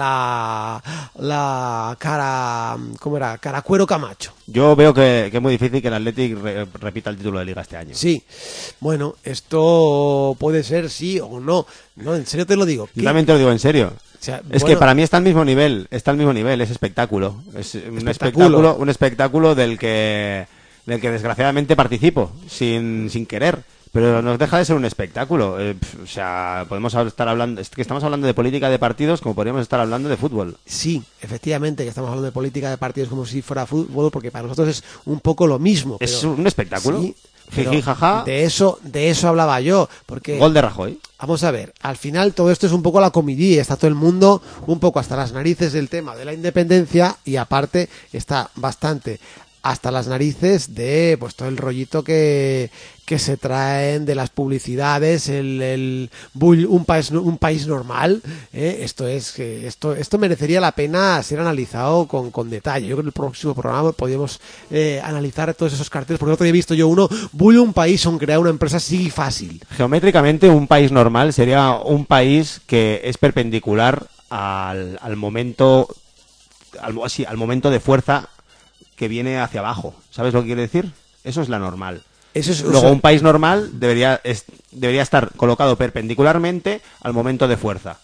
S2: la cara... ¿Cómo era? Caracuero Camacho.
S3: Yo veo que es muy difícil que el Athletic repita el título de Liga este año.
S2: Sí, bueno, esto puede ser sí o no. No, en serio te lo digo.
S3: Yo también te lo digo en serio.
S2: O sea,
S3: Es
S2: bueno,
S3: que para mí está al mismo nivel, es espectáculo. Es un espectáculo del que desgraciadamente participo, sin querer. Pero no deja de ser un espectáculo. O sea, podemos estar hablando, es que estamos hablando de política de partidos como podríamos estar hablando de fútbol.
S2: Sí, efectivamente, que estamos hablando de política de partidos como si fuera fútbol, porque para nosotros es un poco lo mismo.
S3: Es
S2: pero-
S3: un espectáculo.
S2: Sí, pero
S3: Jiji, jaja.
S2: de eso hablaba yo, porque
S3: Gol de Rajoy.
S2: vamos a ver, al final todo esto es un poco la comidilla, está todo el mundo un poco hasta las narices del tema de la independencia y aparte está bastante hasta las narices de pues todo el rollito que se traen de las publicidades, un país normal, esto merecería la pena ser analizado con detalle. Yo creo que en el próximo programa podríamos analizar todos esos carteles, porque otro día he visto yo uno, Bull un país on crear una empresa así fácil.
S3: Geométricamente, un país normal sería un país que es perpendicular al momento al momento de fuerza que viene hacia abajo. ¿Sabes lo que quiere decir? Eso es la normal.
S2: Eso es,
S3: Luego, un país normal debería estar colocado perpendicularmente al momento de fuerza.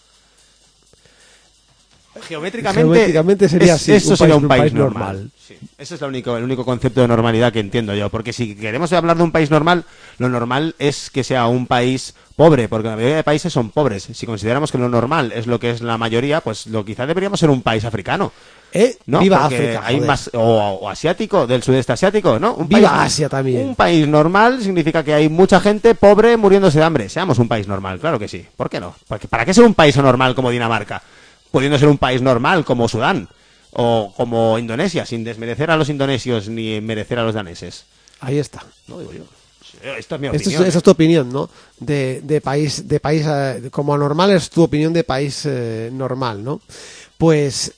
S3: Geométricamente
S2: sería así,
S3: eso
S2: un
S3: sería
S2: país-
S3: un país
S2: un país
S3: normal.
S2: normal.
S3: Sí. Ese es el único concepto de normalidad que entiendo yo. Porque si queremos hablar de un país normal, lo normal es que sea un país pobre, porque la mayoría de países son pobres. Si consideramos que lo normal es lo que es la mayoría, pues quizá deberíamos ser un país africano. ¿No?
S2: Viva
S3: Porque
S2: África,
S3: hay
S2: joder.
S3: más o asiático, del sudeste asiático, ¿no?
S2: Viva Asia también.
S3: Un país normal significa que hay mucha gente pobre muriéndose de hambre. Seamos un país normal, claro que sí. ¿Por qué no? Porque ¿para qué ser un país normal como Dinamarca? Pudiendo ser un país normal como Sudán o como Indonesia, sin desmerecer a los indonesios ni merecer a los daneses.
S2: Ahí está.
S3: No digo yo. Esto es mi
S2: Esa
S3: opinión.
S2: es tu opinión, ¿no? De país como anormal es tu opinión de país normal, ¿no? Pues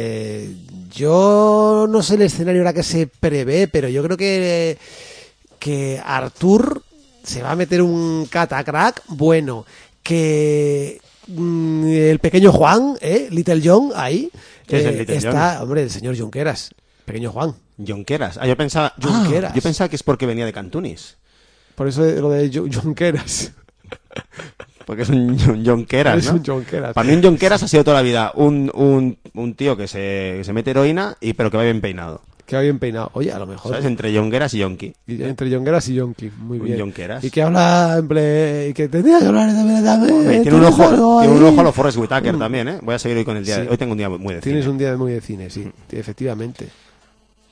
S2: yo no sé el escenario ahora que se prevé, pero yo creo que Artur se va a meter un catacrack bueno, que el pequeño Juan, Little John, ahí
S3: ¿Qué es el Little
S2: está, hombre, el señor Junqueras, pequeño Juan.
S3: Jonqueras. Yo pensaba
S2: Junqueras.
S3: Yo pensaba que es porque venía de Cantunis.
S2: Por eso lo de Junqueras.
S3: Porque es un Jonqueras,
S2: Es
S3: ¿no?
S2: un Jonqueras.
S3: Para mí un Jonqueras ha sido toda la vida un tío que se mete heroína pero que va bien peinado.
S2: Que va bien peinado. Oye, a lo mejor.
S3: ¿Sabes? Entre Jonqueras y Yonki.
S2: Entre Jonqueras y Yonki. Muy
S3: Un
S2: bien.
S3: Jonqueras.
S2: Y que habla y que tendría que hablar de
S3: Tiene un ojo a los Forrest Whitaker también, ¿eh? Voy a seguir hoy con el día.
S2: Sí.
S3: Hoy tengo un día muy de
S2: Tienes
S3: cine.
S2: un día muy de cine, sí, efectivamente.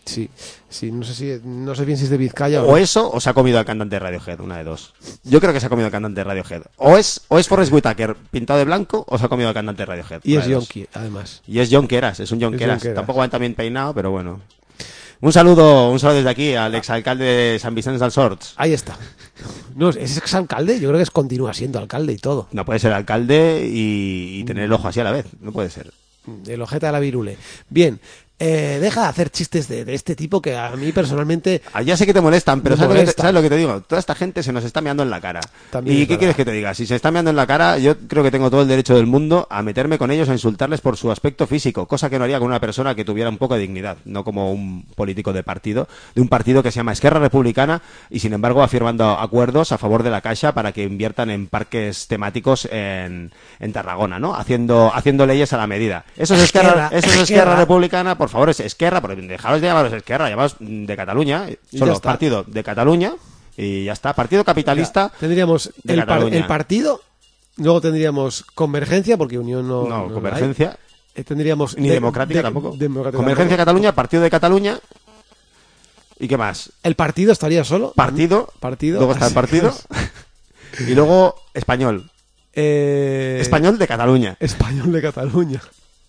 S2: Sí, no sé bien si es de Vizcaya
S3: O eso, o se ha comido al cantante de Radiohead, una de dos. Yo creo que se ha comido al cantante de Radiohead. O es Forrest Whitaker pintado de blanco, o se ha comido al cantante de Radiohead.
S2: Y
S3: una
S2: es
S3: de dos.
S2: Yonki, además.
S3: Y es John Keras, es un John
S2: Es
S3: Keras.
S2: John Keras.
S3: Tampoco va tan bien peinado, pero bueno. Un saludo desde aquí al exalcalde de San Vicente dels Horts.
S2: Ahí está. No, ¿es exalcalde? Yo creo que continúa siendo alcalde y todo.
S3: No puede ser alcalde y tener el ojo así a la vez, no puede ser.
S2: El ojete de la virule. Bien, deja de hacer chistes de este tipo que a mí personalmente...
S3: Ya sé que te molestan, pero
S2: Me
S3: ¿sabes
S2: molestan.
S3: lo que te digo? Toda esta gente se nos está meando en la cara.
S2: También
S3: ¿Y
S2: es
S3: qué
S2: verdad.
S3: quieres que te diga? Si se está meando en la cara, yo creo que tengo todo el derecho del mundo a meterme con ellos, a insultarles por su aspecto físico, cosa que no haría con una persona que tuviera un poco de dignidad, no como un político de un partido que se llama Esquerra Republicana y sin embargo ha firmando acuerdos a favor de la Caixa para que inviertan en parques temáticos en Tarragona, ¿no? Haciendo leyes a la medida. Eso es Esquerra Republicana, por favor, es Esquerra, porque dejaros de llamaros Esquerra, llamaos de Cataluña,
S2: Y
S3: solo
S2: ya está.
S3: partido de Cataluña y ya está, partido capitalista.
S2: Tendríamos
S3: de
S2: el
S3: Cataluña.
S2: partido, luego tendríamos Convergencia, porque Unión no
S3: No,
S2: la
S3: Convergencia,
S2: hay. Tendríamos
S3: ni Democrática tampoco.
S2: Democrática
S3: Convergencia
S2: tampoco.
S3: Cataluña, Partido de Cataluña. ¿Y qué más?
S2: El partido estaría solo.
S3: Partido. Luego está el
S2: así
S3: partido. Y luego Español.
S2: es.
S3: Español de Cataluña.
S2: Español de Cataluña.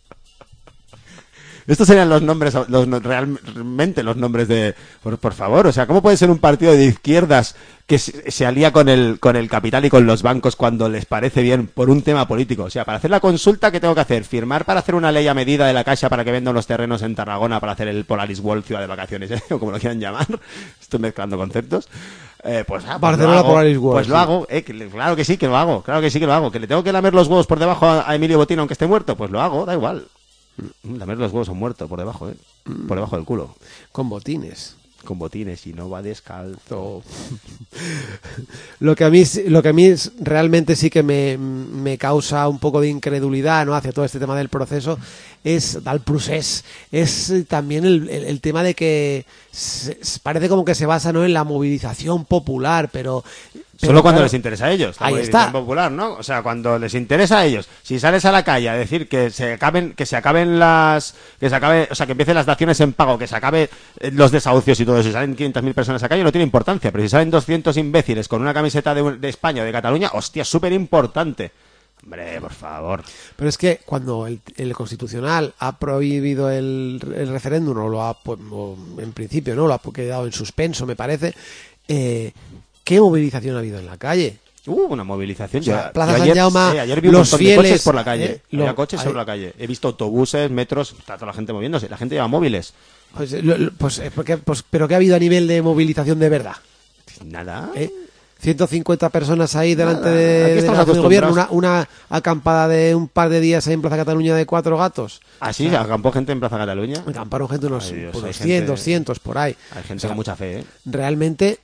S3: Estos serían los nombres, realmente los nombres de... Por favor, o sea, ¿cómo puede ser un partido de izquierdas que se alía con el capital y con los bancos cuando les parece bien por un tema político? O sea, para hacer la consulta, ¿qué tengo que hacer? ¿Firmar para hacer una ley a medida de la Caixa para que vendan los terrenos en Tarragona para hacer el Polaris World Ciudad de Vacaciones, o como lo quieran llamar? Estoy mezclando conceptos. Pues
S2: Barcelona
S3: lo hago.
S2: Polaris World,
S3: Pues lo
S2: sí.
S3: hago, claro que sí que lo hago, ¿Que le tengo que lamer los huevos por debajo a Emilio Botín aunque esté muerto? Pues lo hago, da igual. Lamer los huevos son muertos por debajo, por debajo del culo.
S2: Con botines.
S3: Con botines y no va descalzo.
S2: Lo que a mí realmente sí que me causa un poco de incredulidad, ¿no?, hacia todo este tema del proceso es del procés, es también el tema de que parece como que se basa, ¿no?, en la movilización popular, pero
S3: Solo cuando
S2: claro,
S3: les interesa a ellos. La
S2: ahí
S3: movilización
S2: está.
S3: popular, ¿no? O sea, cuando les interesa a ellos. Si sales a la calle a decir que se acaben que empiecen las daciones en pago, que se acabe los desahucios y todo eso, y salen 500.000 personas a la calle, no tiene importancia. Pero si salen 200 imbéciles con una camiseta de España o de Cataluña, hostia, es súper importante. Hombre, por favor.
S2: Pero es que cuando el Constitucional ha prohibido el referéndum, o en principio no lo ha quedado en suspenso, me parece, ¿qué movilización ha habido en la calle?
S3: Una movilización.
S2: O sea,
S3: Yo
S2: Plaza
S3: ayer,
S2: San Jaume,
S3: ayer vi un
S2: los
S3: montón de
S2: fieles,
S3: coches por la calle. Había coches
S2: hay-
S3: sobre la calle. He visto autobuses, metros, está toda la gente moviéndose. La gente lleva móviles.
S2: ¿Pero qué ha habido a nivel de movilización de verdad?
S3: Nada.
S2: 150 personas ahí delante
S3: Nada, aquí
S2: de
S3: estamos
S2: la del gobierno,
S3: acostumbrados.
S2: una acampada de un par de días ahí en Plaza Cataluña de 4 gatos.
S3: Así acampó gente en Plaza Cataluña.
S2: Acamparon gente unos,
S3: Ay, Dios,
S2: unos
S3: hay
S2: 100,
S3: gente-
S2: 200 por ahí.
S3: Hay gente
S2: O sea,
S3: con mucha fe, ¿eh?
S2: Realmente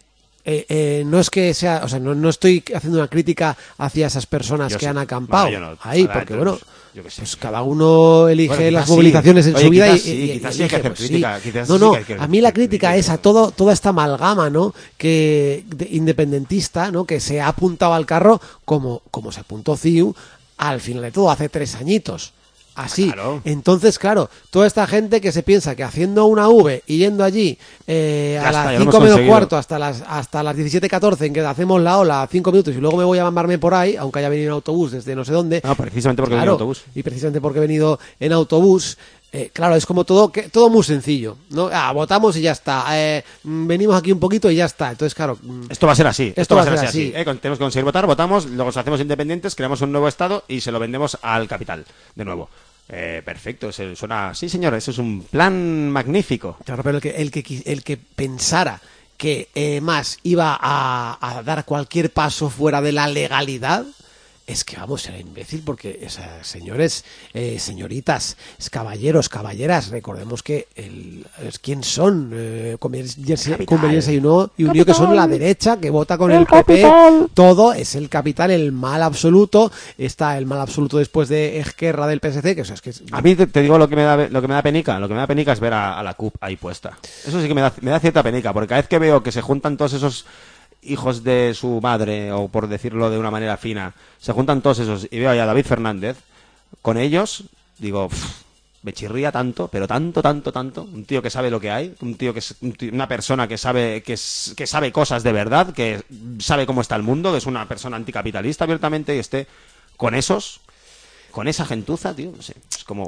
S2: no es que sea, o sea, no estoy haciendo una crítica hacia esas personas
S3: Yo
S2: que
S3: sí.
S2: han acampado
S3: Bueno, yo no.
S2: ahí,
S3: Ahora,
S2: porque
S3: entonces,
S2: bueno,
S3: yo qué sé.
S2: pues cada uno elige
S3: Bueno, quizás
S2: las
S3: sí.
S2: movilizaciones en
S3: Oye,
S2: su vida
S3: quizás sí, quizás sí hay que
S2: elige,
S3: hacer crítica, quizás
S2: No,
S3: sí
S2: no,
S3: que hay que
S2: a mí la
S3: hacer
S2: crítica
S3: crítica.
S2: es a toda esta amalgama, ¿no?, independentista, ¿no?, que se ha apuntado al carro como se apuntó CiU al final de todo hace 3 añitos. Así.
S3: Claro.
S2: Entonces, claro, toda esta gente que se piensa que haciendo una V y yendo allí a
S3: está,
S2: las
S3: ya lo
S2: 5
S3: hemos
S2: menos
S3: conseguido.
S2: cuarto hasta las 17:14 en que hacemos la ola 5 minutos y luego me voy a mamarme por ahí, aunque haya venido en autobús desde no sé dónde.
S3: No, precisamente porque
S2: Claro,
S3: venía en autobús.
S2: y precisamente porque he venido en autobús. Claro, es como todo muy sencillo, ¿no? Votamos y ya está. Venimos aquí un poquito y ya está. Entonces, claro,
S3: Esto va a ser así.
S2: Esto va a ser así.
S3: Tenemos que conseguir votar, votamos, luego nos hacemos independientes, creamos un nuevo estado y se lo vendemos al capital, de nuevo. Perfecto, suena... Sí, señor, eso es un plan magnífico.
S2: claro, pero el que pensara que más iba a dar cualquier paso fuera de la legalidad, es que vamos, era imbécil, porque señores, señoritas, caballeros, caballeras, recordemos que ¿quién son? Conveniencia y Unió, que son la derecha, que vota con el PP, todo es el capital, el mal absoluto. Está el mal absoluto después de Esquerra del PSC, que o sea, es que
S3: A mí te digo lo que me da penica. Lo que me da penica es ver a la CUP ahí puesta. Eso sí que me da cierta penica, porque cada vez que veo que se juntan todos esos hijos de su madre, o por decirlo de una manera fina, se juntan todos esos y veo ahí a David Fernández con ellos, digo, me chirría tanto, pero tanto, tanto, tanto. Un tío que sabe lo que hay, un tío que es una persona que sabe que sabe cosas de verdad, que sabe cómo está el mundo, que es una persona anticapitalista abiertamente y esté con esa gentuza, tío, no sé, es como...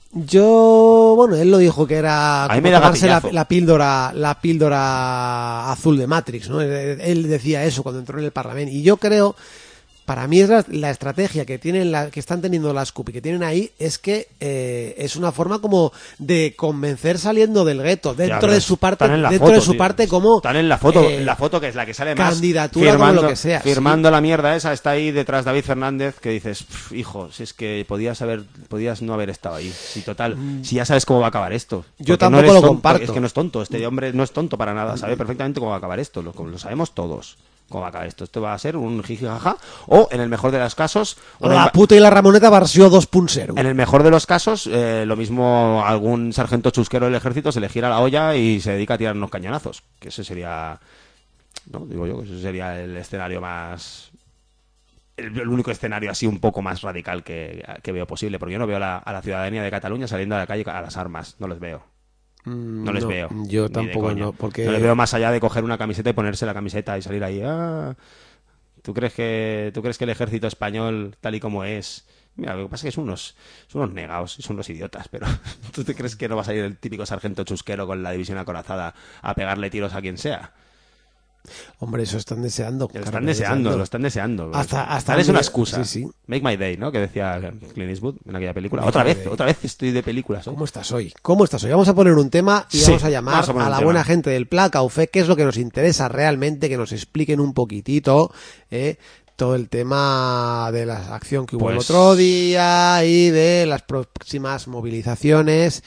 S2: Bueno, él lo dijo que era
S3: A mí
S2: como
S3: me da
S2: tomarse
S3: gatillazo.
S2: la píldora azul de Matrix, ¿no? Él decía eso cuando entró en el Parlamento. Y yo creo, para mí es la estrategia que tienen que están teniendo las CUP y que tienen ahí es que es una forma como de convencer saliendo del gueto dentro
S3: pero
S2: de su parte,
S3: están en la
S2: dentro
S3: foto,
S2: de su
S3: tío.
S2: parte como
S3: Están en la foto que es la que sale más
S2: candidatura como lo que sea,
S3: firmando la mierda esa, está ahí detrás David Fernández, que dices, hijo, si es que podías no haber estado ahí. Si total, si ya sabes cómo va a acabar esto.
S2: Yo
S3: Porque
S2: tampoco
S3: eres
S2: lo
S3: tonto,
S2: comparto.
S3: Es que no es tonto, este hombre no es tonto para nada, sabe perfectamente cómo va a acabar esto, lo sabemos todos. ¿Cómo va a acabar esto? Esto va a ser un jijijaja o, en el mejor de los casos,
S2: la puta y la Ramoneta versió 2.0.
S3: en el mejor de los casos, lo mismo algún sargento chusquero del ejército se le gira la olla y se dedica a tirar unos cañonazos. Que ese sería, no digo yo, que ese sería el escenario más... El único escenario así un poco más radical que veo posible. Porque yo no veo a la ciudadanía de Cataluña saliendo a la calle a las armas. No les veo. No les veo.
S2: Yo
S3: Ni de
S2: tampoco,
S3: coña.
S2: no, porque...
S3: No les veo más allá de coger una camiseta y ponerse la camiseta y salir ahí. ¿Tú crees que el ejército español, tal y como es... Mira, lo que pasa es que son unos negados y son unos idiotas, pero ¿tú te crees que no va a salir el típico sargento chusquero con la división acorazada a pegarle tiros a quien sea?
S2: Hombre, eso están deseando.
S3: Lo están deseando.
S2: Hasta
S3: es una excusa.
S2: Sí, sí.
S3: Make my day, ¿no? Que decía Clint Eastwood en aquella película. Otra vez estoy de películas.
S2: ¿Cómo estás hoy? Vamos a poner un tema y
S3: Sí,
S2: vamos a llamar
S3: vamos a poner
S2: a
S3: un
S2: la
S3: tema.
S2: buena gente del Placaufe, que es lo que nos interesa realmente, que nos expliquen un poquitito todo el tema de la acción que hubo el
S3: Pues-
S2: otro día y de las próximas movilizaciones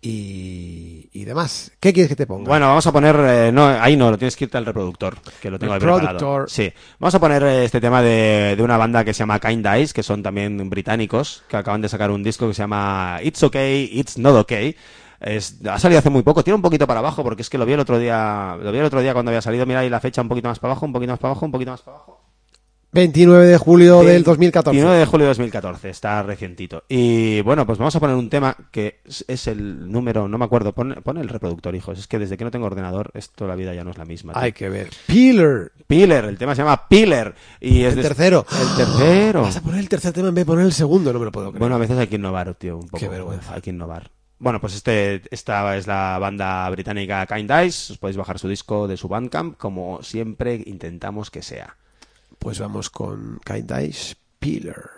S2: y demás. ¿Qué quieres que te ponga?
S3: Bueno, vamos a poner... ahí no, lo tienes que irte al reproductor, que lo tengo ahí preparado.
S2: Reproductor.
S3: Sí, vamos a poner este tema de una banda que se llama Kind Eyes, que son también británicos, que acaban de sacar un disco que se llama It's Okay, It's Not Okay. Ha salido hace muy poco, tira un poquito para abajo, porque es que lo vi el otro día cuando había salido. Mira ahí la fecha, un poquito más para abajo, un poquito más para abajo, un poquito más para abajo.
S2: 29 de julio del 2014.
S3: 29 de julio de 2014, está recientito. Y bueno, pues vamos a poner un tema que es el número, no me acuerdo, pon el reproductor, hijos. Es que desde que no tengo ordenador, la vida ya no es la misma. Tío.
S2: Hay que ver. Pillar.
S3: Pillar, el tema se llama Pillar. Y es
S2: El tercero.
S3: El tercero.
S2: Vas a poner el tercer tema en vez de poner el segundo, no me lo puedo creer.
S3: Bueno, a veces hay que innovar, tío, un poco.
S2: Qué vergüenza.
S3: Hay que innovar. Bueno, pues esta es la banda británica Kind Eyes. Os podéis bajar su disco de su Bandcamp, como siempre intentamos que sea.
S2: Pues vamos con Kind Eyes, Pillar.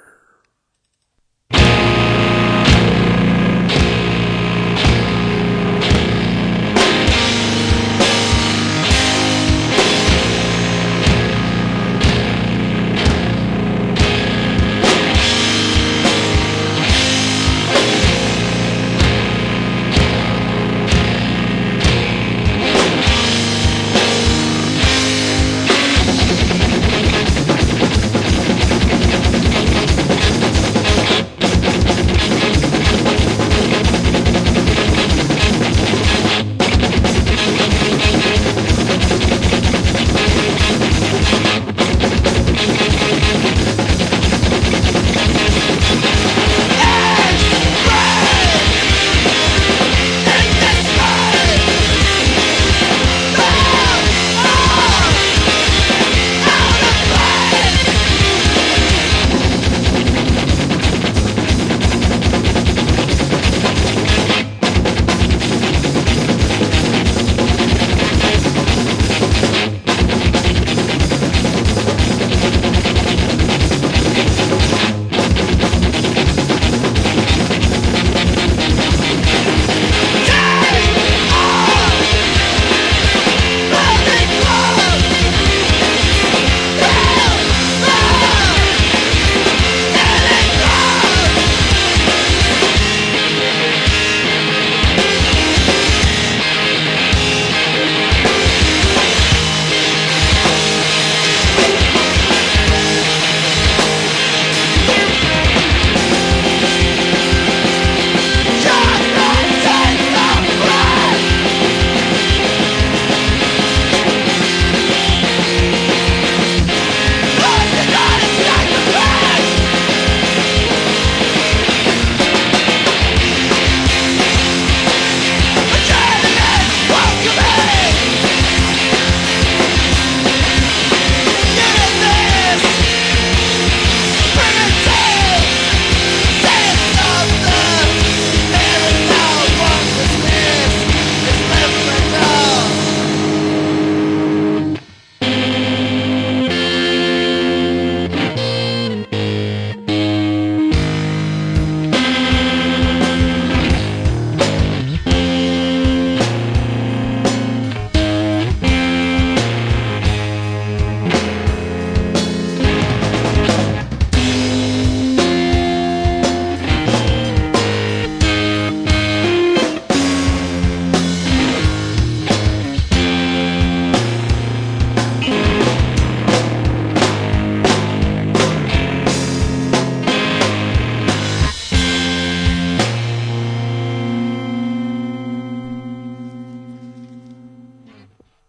S5: Pillar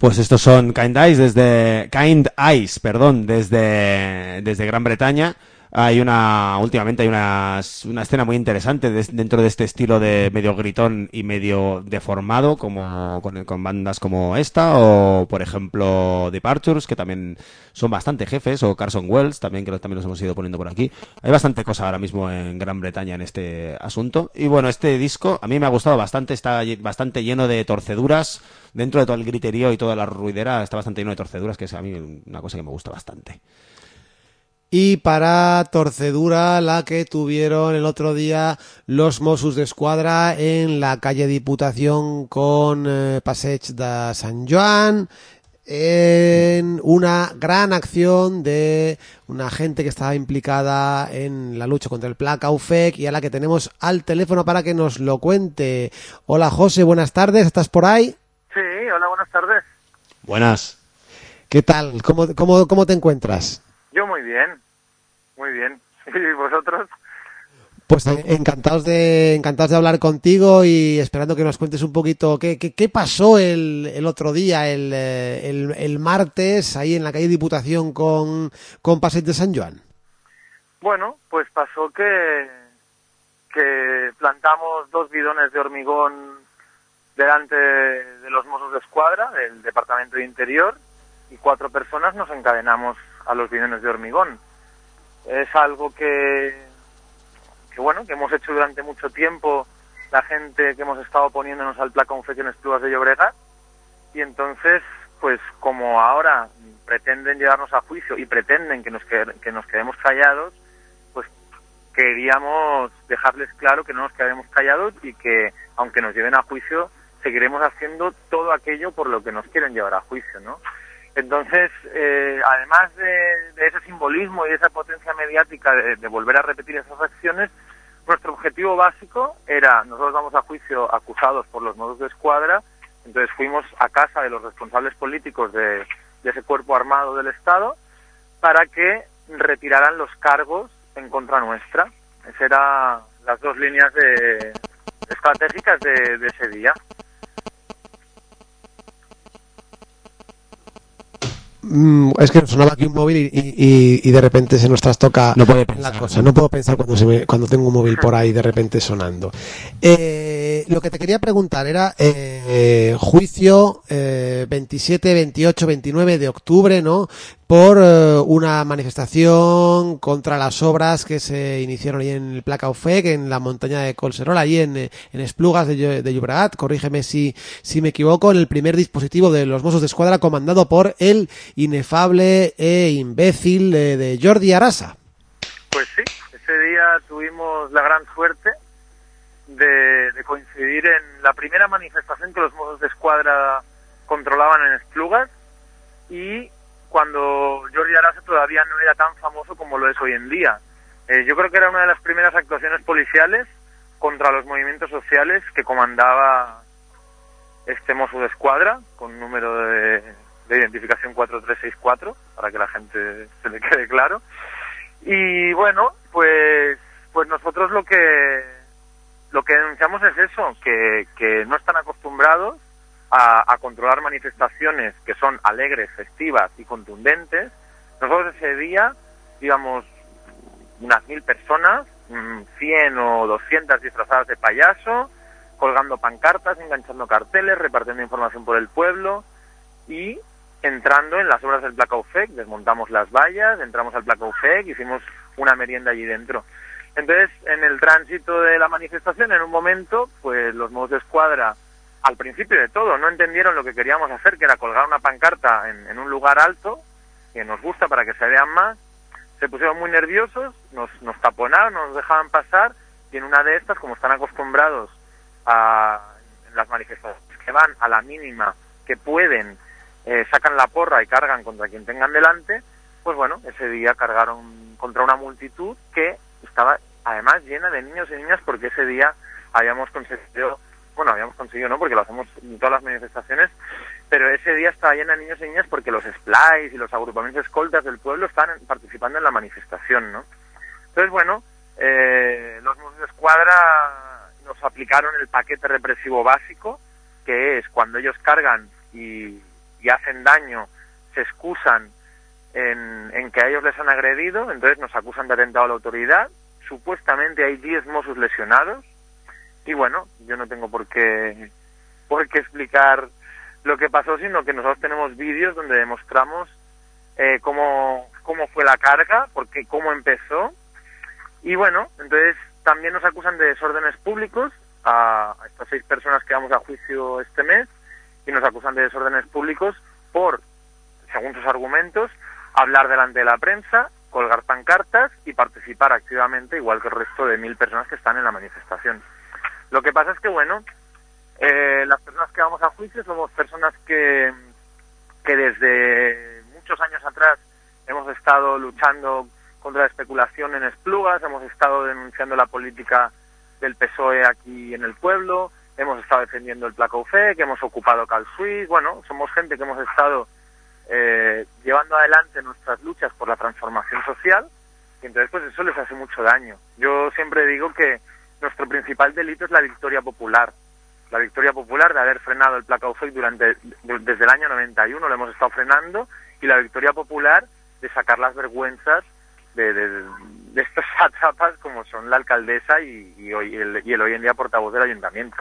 S3: Pues estos son Kind Eyes, perdón, desde Gran Bretaña. Últimamente hay una escena muy interesante dentro de este estilo de medio gritón y medio deformado, como con bandas como esta, o por ejemplo Departures, que también son bastante jefes, o Carson Wells, también, que también los hemos ido poniendo por aquí. Hay bastante cosa ahora mismo en Gran Bretaña en este asunto. Y bueno, este disco a mí me ha gustado bastante, está bastante lleno de torceduras. Dentro de todo el griterío y toda la ruidera está bastante lleno de torceduras, que es a mí una cosa que me gusta bastante.
S2: Y para torcedura, la que tuvieron el otro día los Mossos d'Esquadra en la calle Diputación con Passeig de Sant Joan, en una gran acción de una gente que estaba implicada en la lucha contra el Pla Caufec, y a la que tenemos al teléfono para que nos lo cuente. Hola José, buenas tardes, ¿estás por ahí?
S5: Sí, hola, buenas tardes.
S3: Buenas.
S2: ¿Qué tal? ¿Cómo te encuentras?
S5: Yo muy bien, muy bien. ¿Y vosotros?
S2: Pues encantados de hablar contigo y esperando que nos cuentes un poquito qué pasó el otro día, el martes, ahí en la calle Diputación con Passeig de Sant Joan.
S5: Bueno, pues pasó que plantamos 2 bidones de hormigón delante de los Mossos d'Esquadra, del Departamento de Interior, y 4 personas nos encadenamos a los bidones de hormigón. Es algo que hemos hecho durante mucho tiempo la gente que hemos estado poniéndonos al Pla Caufec en Esplugas de Llobregat, y entonces, pues como ahora pretenden llevarnos a juicio y pretenden que nos quedemos callados, pues queríamos dejarles claro que no nos quedemos callados y que, aunque nos lleven a juicio, seguiremos haciendo todo aquello por lo que nos quieren llevar a juicio, ¿no? Entonces, además de ese simbolismo y de esa potencia mediática de volver a repetir esas acciones, nuestro objetivo básico era: nosotros vamos a juicio acusados por los Mossos d'Esquadra, entonces fuimos a casa de los responsables políticos de ese cuerpo armado del Estado para que retiraran los cargos en contra nuestra. Esas eran las 2 líneas estratégicas de ese día.
S2: Es que sonaba aquí un móvil y de repente se nos trastoca
S3: No puede pensar,
S2: la cosa. No puedo pensar cuando tengo un móvil por ahí de repente sonando. Lo que te quería preguntar era juicio 27, 28, 29 de octubre, ¿no? Por una manifestación contra las obras que se iniciaron ahí en el Pla Caufec, en la montaña de Collserola, ahí en Esplugas de Llobregat. Corrígeme si me equivoco, en el primer dispositivo de los Mossos d'Esquadra, comandado por el inefable e imbécil de Jordi Arasa.
S5: Pues sí, ese día tuvimos la gran suerte de coincidir en la primera manifestación que los Mossos d'Esquadra controlaban en Esplugas, y cuando Jordi Arasa todavía no era tan famoso como lo es hoy en día. Yo creo que era una de las primeras actuaciones policiales contra los movimientos sociales que comandaba este Mosso d'Esquadra, con número de identificación 4364, para que la gente se le quede claro. Y bueno, pues nosotros lo que denunciamos es eso, que no están acostumbrados a controlar manifestaciones que son alegres, festivas y contundentes. Nosotros ese día íbamos unas 1000 personas, 100 o 200 disfrazadas de payaso, colgando pancartas, enganchando carteles, repartiendo información por el pueblo y entrando en las obras del Pla Caufec. Desmontamos las vallas, entramos al Pla Caufec, hicimos una merienda allí dentro. Entonces, en el tránsito de la manifestación, en un momento, pues los Mossos d'Esquadra, al principio de todo, no entendieron lo que queríamos hacer, que era colgar una pancarta en un lugar alto, que nos gusta para que se vean más. Se pusieron muy nerviosos, nos taponaron, no nos dejaban pasar, y en una de estas, como están acostumbrados en las manifestaciones que van a la mínima que pueden, sacan la porra y cargan contra quien tengan delante, pues bueno, ese día cargaron contra una multitud que estaba además llena de niños y niñas, porque ese día habíamos conseguido no, porque lo hacemos en todas las manifestaciones, pero ese día estaba llena de niños y niñas porque los splice y los agrupamientos escoltas del pueblo están participando en la manifestación, ¿no? Entonces, bueno, los Mossos d'Esquadra nos aplicaron el paquete represivo básico, que es cuando ellos cargan y y hacen daño se excusan en que a ellos les han agredido, entonces nos acusan de atentado a la autoridad. Supuestamente hay 10 Mossos lesionados y bueno, yo no tengo por qué explicar lo que pasó, sino que nosotros tenemos vídeos donde demostramos cómo fue la carga, cómo empezó. Y bueno, entonces también nos acusan de desórdenes públicos a estas 6 personas que vamos a juicio este mes, y nos acusan de desórdenes públicos por, según sus argumentos, hablar delante de la prensa, colgar pancartas y participar activamente, igual que el resto de 1000 personas que están en la manifestación. Lo que pasa es que, bueno, las personas que vamos a juicio somos personas que desde muchos años atrás hemos estado luchando contra la especulación en Esplugas, hemos estado denunciando la política del PSOE aquí en el pueblo, hemos estado defendiendo el Placaufec, que hemos ocupado Cal Suisse. Bueno, somos gente que hemos estado llevando adelante nuestras luchas por la transformación social, y entonces pues eso les hace mucho daño. Yo siempre digo que nuestro principal delito es la victoria popular. La victoria popular de haber frenado el Placaufec desde el año 91, lo hemos estado frenando, y la victoria popular de sacar las vergüenzas de estos sátrapas como son la alcaldesa y el hoy en día portavoz del ayuntamiento.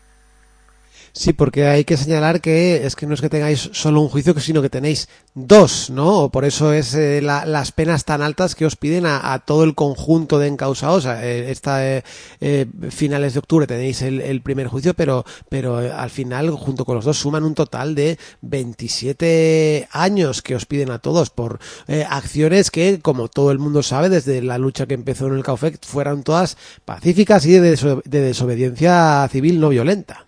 S2: Sí, porque hay que señalar que no es que tengáis solo un juicio, sino que tenéis 2, ¿no? Por eso es las penas tan altas que os piden a todo el conjunto de encausados. Finales de octubre tenéis el primer juicio, pero al final, junto con los 2, suman un total de 27 años que os piden a todos por acciones que, como todo el mundo sabe, desde la lucha que empezó en el Caufec, fueran todas pacíficas y de desobediencia civil no violenta.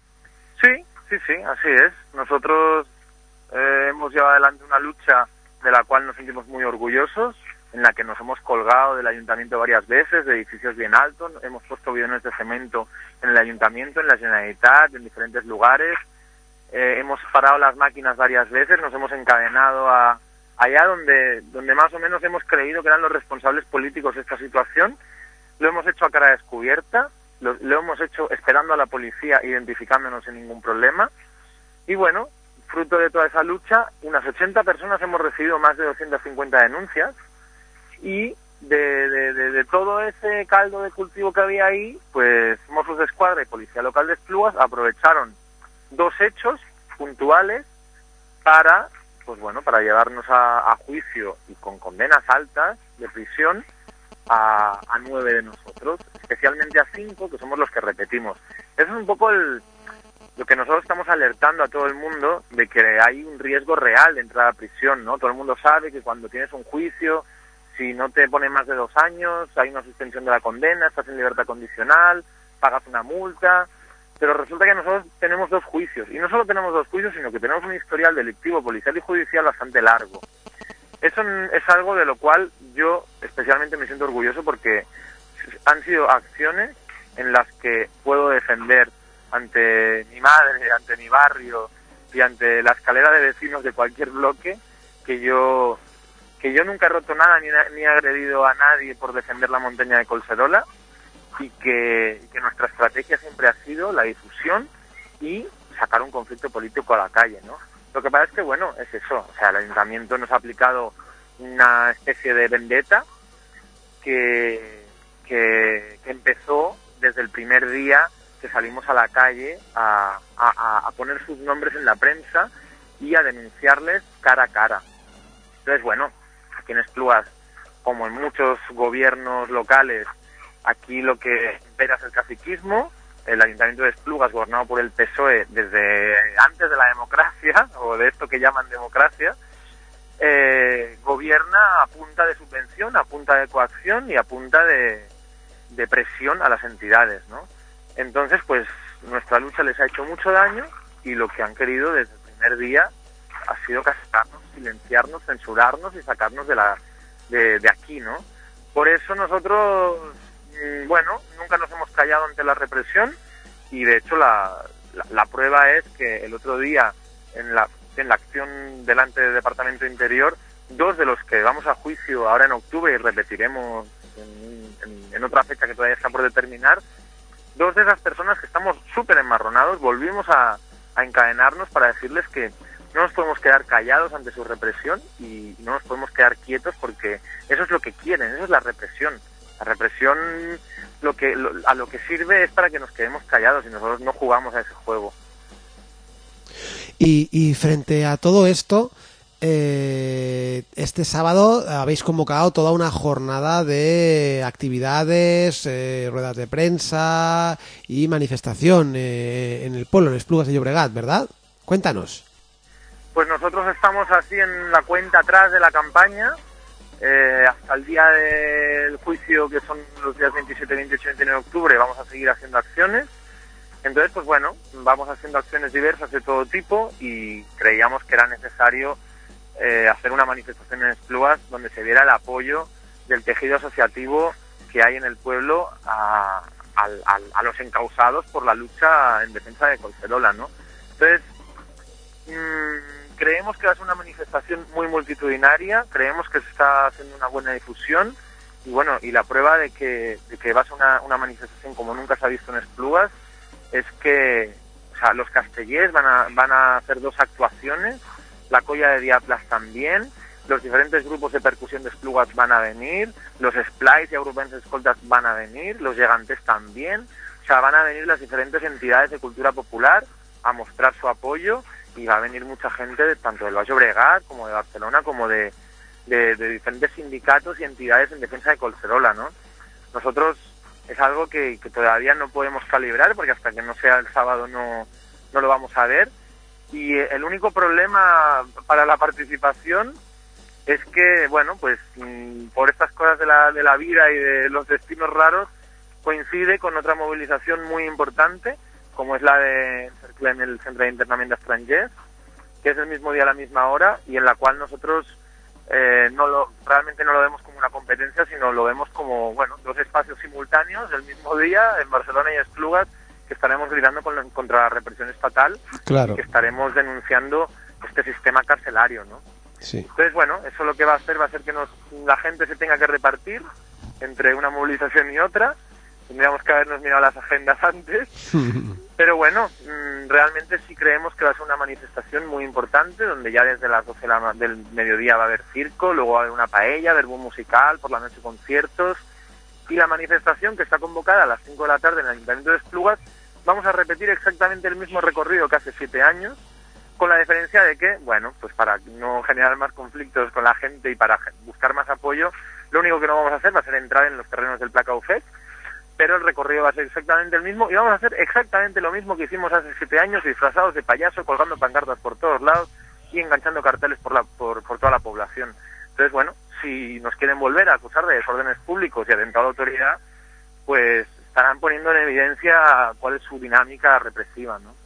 S5: Sí, así es. Nosotros hemos llevado adelante una lucha de la cual nos sentimos muy orgullosos, en la que nos hemos colgado del ayuntamiento varias veces, de edificios bien altos, hemos puesto bidones de cemento en el ayuntamiento, en la Generalitat, en diferentes lugares, hemos parado las máquinas varias veces, nos hemos encadenado allá donde más o menos hemos creído que eran los responsables políticos de esta situación. Lo hemos hecho a cara descubierta, lo hemos hecho esperando a la policía, identificándonos sin ningún problema. Y bueno, fruto de toda esa lucha, unas 80 personas hemos recibido más de 250 denuncias, y de todo ese caldo de cultivo que había ahí, pues Mossos de Escuadra y Policía Local de Esplugas aprovecharon 2 hechos puntuales para llevarnos a juicio y con condenas altas de prisión a 9 de nosotros, especialmente a 5, que somos los que repetimos. Eso es un poco lo que nosotros estamos alertando a todo el mundo, de que hay un riesgo real de entrar a prisión, ¿no? Todo el mundo sabe que cuando tienes un juicio, si no te ponen más de 2 años, hay una suspensión de la condena, estás en libertad condicional, pagas una multa, pero resulta que nosotros tenemos 2 juicios, y no solo tenemos 2 juicios, sino que tenemos un historial delictivo, policial y judicial bastante largo. Eso es algo de lo cual yo especialmente me siento orgulloso, porque han sido acciones en las que puedo defender ante mi madre, ante mi barrio y ante la escalera de vecinos de cualquier bloque, que yo nunca he roto nada ni he agredido a nadie por defender la montaña de Collserola, y que nuestra estrategia siempre ha sido la difusión y sacar un conflicto político a la calle, ¿no? Lo que pasa es que, bueno, es eso. O sea, el ayuntamiento nos ha aplicado una especie de vendetta que empezó desde el primer día que salimos a la calle a poner sus nombres en la prensa y a denunciarles cara a cara. Entonces, bueno, aquí en Esplugas, como en muchos gobiernos locales, aquí lo que impera es el caciquismo. El Ayuntamiento de Esplugas, gobernado por el PSOE desde antes de la democracia, o de esto que llaman democracia, gobierna a punta de subvención, a punta de coacción y a punta de presión a las entidades, ¿no? Entonces, pues, nuestra lucha les ha hecho mucho daño, y lo que han querido desde el primer día ha sido castigarnos, silenciarnos, censurarnos y sacarnos de aquí, ¿no? Por eso nosotros, bueno, nunca nos hemos callado ante la represión, y de hecho la prueba es que el otro día en la acción delante del Departamento de Interior, 2 de los que vamos a juicio ahora en octubre y repetiremos en otra fecha que todavía está por determinar, 2 de esas personas que estamos súper enmarronados volvimos a encadenarnos para decirles que no nos podemos quedar callados ante su represión y no nos podemos quedar quietos porque eso es lo que quieren, eso es la represión. La represión a lo que sirve es para que nos quedemos callados y nosotros no jugamos a ese juego.
S2: Y frente a todo esto, este sábado habéis convocado toda una jornada de actividades, ruedas de prensa y manifestación en el pueblo, en Esplugas de Llobregat, ¿verdad? Cuéntanos.
S5: Pues nosotros estamos así en la cuenta atrás de la campaña, hasta el día del juicio, que son los días 27, 28 y 29 de octubre, vamos a seguir haciendo acciones. Entonces, pues bueno, vamos haciendo acciones diversas de todo tipo y creíamos que era necesario hacer una manifestación en Esplugas donde se viera el apoyo del tejido asociativo que hay en el pueblo a los encausados por la lucha en defensa de Collserola, ¿no? Entonces, creemos que va a ser una manifestación muy multitudinaria, creemos que se está haciendo una buena difusión y bueno, y la prueba de que va a ser una manifestación como nunca se ha visto en Esplugas es que, o sea, los castellers van a hacer 2 actuaciones, la Colla de Diablas también, los diferentes grupos de percusión de Esplugas van a venir, los Splice y Agrupaments Escoltas van a venir, los Llegantes también, o sea, van a venir las diferentes entidades de cultura popular a mostrar su apoyo y va a venir mucha gente tanto del Baix Llobregat como de Barcelona como de diferentes sindicatos y entidades en defensa de Collserola, ¿no? Nosotros es algo que todavía no podemos calibrar porque hasta que no sea el sábado no lo vamos a ver y el único problema para la participación es que, bueno, pues por estas cosas de la vida y de los destinos raros coincide con otra movilización muy importante como es la de Cercle en el Centro de Internamiento de Estrangers, que es el mismo día a la misma hora y en la cual nosotros realmente no lo vemos como una competencia, sino lo vemos como, bueno, 2 espacios simultáneos del mismo día en Barcelona y Esplugas que estaremos gritando contra la represión estatal.
S2: Claro.
S5: Y que estaremos denunciando este sistema carcelario, ¿no?
S2: Sí.
S5: Entonces, bueno, eso lo que va a hacer que la gente se tenga que repartir entre una movilización y otra. Tendríamos que habernos mirado las agendas antes, pero bueno, realmente sí creemos que va a ser una manifestación muy importante, donde ya desde las 12 del mediodía va a haber circo, luego va a haber una paella, verbum musical, por la noche conciertos, y la manifestación que está convocada a las 5 de la tarde en el Ayuntamiento de Esplugas, vamos a repetir exactamente el mismo recorrido que hace 7 años, con la diferencia de que, bueno, pues para no generar más conflictos con la gente y para buscar más apoyo, lo único que no vamos a hacer va a ser entrar en los terrenos del Placao Fest, pero el recorrido va a ser exactamente el mismo y vamos a hacer exactamente lo mismo que hicimos hace 7 años, disfrazados de payaso, colgando pancartas por todos lados y enganchando carteles por toda la población. Entonces, bueno, si nos quieren volver a acusar de desórdenes públicos y atentado a la autoridad, pues estarán poniendo en evidencia cuál es su dinámica represiva, ¿no?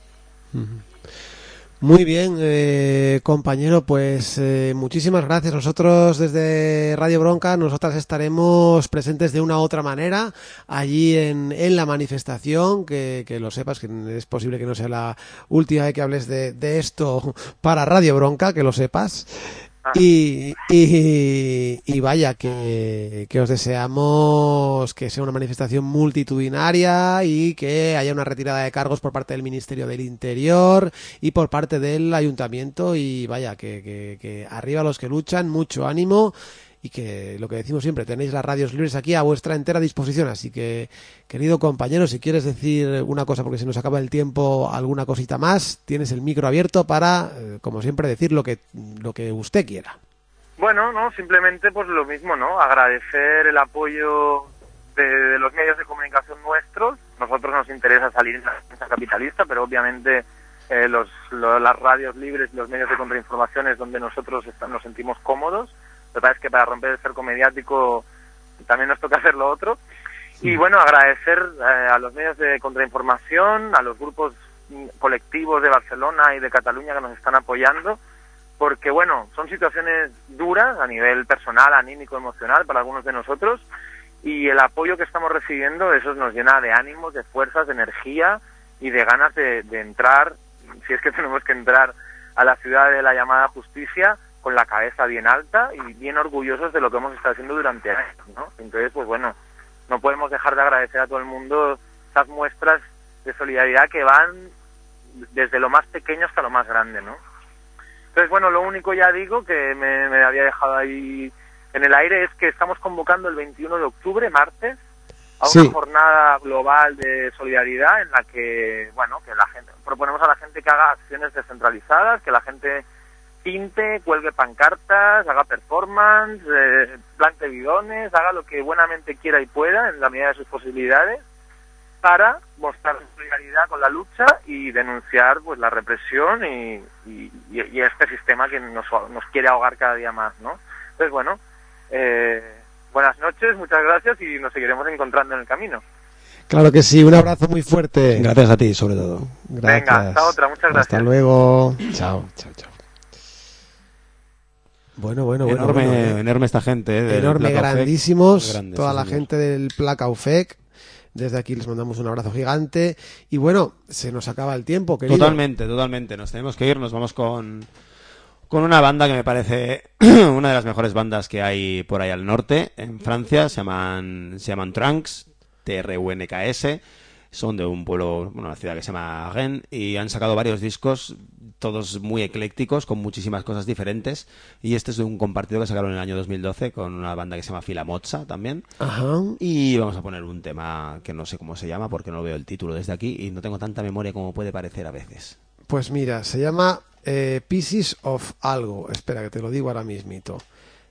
S2: Muy bien, compañero, pues muchísimas gracias. Nosotros desde Radio Bronca, nosotras estaremos presentes de una u otra manera allí en la manifestación, que lo sepas, que es posible que no sea la última vez que hables de esto para Radio Bronca, que lo sepas. Y vaya, que os deseamos que sea una manifestación multitudinaria y que haya una retirada de cargos por parte del Ministerio del Interior y por parte del Ayuntamiento y vaya, que arriba los que luchan, mucho ánimo y que lo que decimos siempre, tenéis las radios libres aquí a vuestra entera disposición, así que querido compañero, si quieres decir una cosa porque se nos acaba el tiempo, alguna cosita más, tienes el micro abierto para, como siempre, decir lo que usted quiera.
S5: Bueno, no, simplemente pues lo mismo, ¿no? Agradecer el apoyo de los medios de comunicación nuestros. Nosotros nos interesa salir en la prensa capitalista, pero obviamente las radios libres y los medios de contrainformación es donde nosotros nos sentimos cómodos. Lo que pasa es que para romper el cerco mediático también nos toca hacer lo otro. Y bueno, agradecer a los medios de contrainformación, a los grupos colectivos de Barcelona y de Cataluña que nos están apoyando, porque bueno, son situaciones duras a nivel personal, anímico, emocional para algunos de nosotros, y el apoyo que estamos recibiendo, eso nos llena de ánimos, de fuerzas, de energía y de ganas de entrar, si es que tenemos que entrar a la ciudad de la llamada justicia, con la cabeza bien alta y bien orgullosos de lo que hemos estado haciendo durante años, ¿no? Entonces, pues bueno, no podemos dejar de agradecer a todo el mundo esas muestras de solidaridad que van desde lo más pequeño hasta lo más grande, ¿no? Entonces, bueno, lo único ya digo que me había dejado ahí en el aire es que estamos convocando el 21 de octubre, martes, a una
S2: Sí.
S5: jornada global de solidaridad en la que, bueno, que la gente, proponemos a la gente que haga acciones descentralizadas, que la gente pinte, cuelgue pancartas, haga performance, plante bidones, haga lo que buenamente quiera y pueda en la medida de sus posibilidades para mostrar solidaridad con la lucha y denunciar pues la represión y este sistema que nos quiere ahogar cada día más, ¿no? Entonces, bueno, buenas noches, muchas gracias y nos seguiremos encontrando en el camino.
S2: Claro que sí, un abrazo muy fuerte.
S3: Gracias a ti, sobre todo.
S2: Gracias.
S5: Venga, hasta otra, muchas gracias.
S2: Hasta luego. Chao, chao, chao. Bueno.
S3: Enorme esta gente. Del
S2: Enorme,
S3: Placa Ufec.
S2: grandísimos.
S3: Muy grande,
S2: Toda
S3: sí,
S2: la
S3: señor.
S2: gente del Placa Ufec. Desde aquí les mandamos un abrazo gigante. Y bueno, se nos acaba el tiempo, querido.
S3: Totalmente. Nos tenemos que ir. Nos vamos con una banda que me parece una de las mejores bandas que hay por ahí al norte, en Francia. Se llaman Trunks, Trunks. Son de un pueblo, una ciudad que se llama Rennes, y han sacado varios discos, todos muy eclécticos, con muchísimas cosas diferentes. Y este es de un compartido que sacaron en el año 2012 con una banda que se llama Filamozza también.
S2: Ajá.
S3: Y vamos a poner un tema que no sé cómo se llama porque no veo el título desde aquí y no tengo tanta memoria como puede parecer a veces.
S2: Pues mira, se llama Pieces of Algo. Espera, que te lo digo ahora mismito.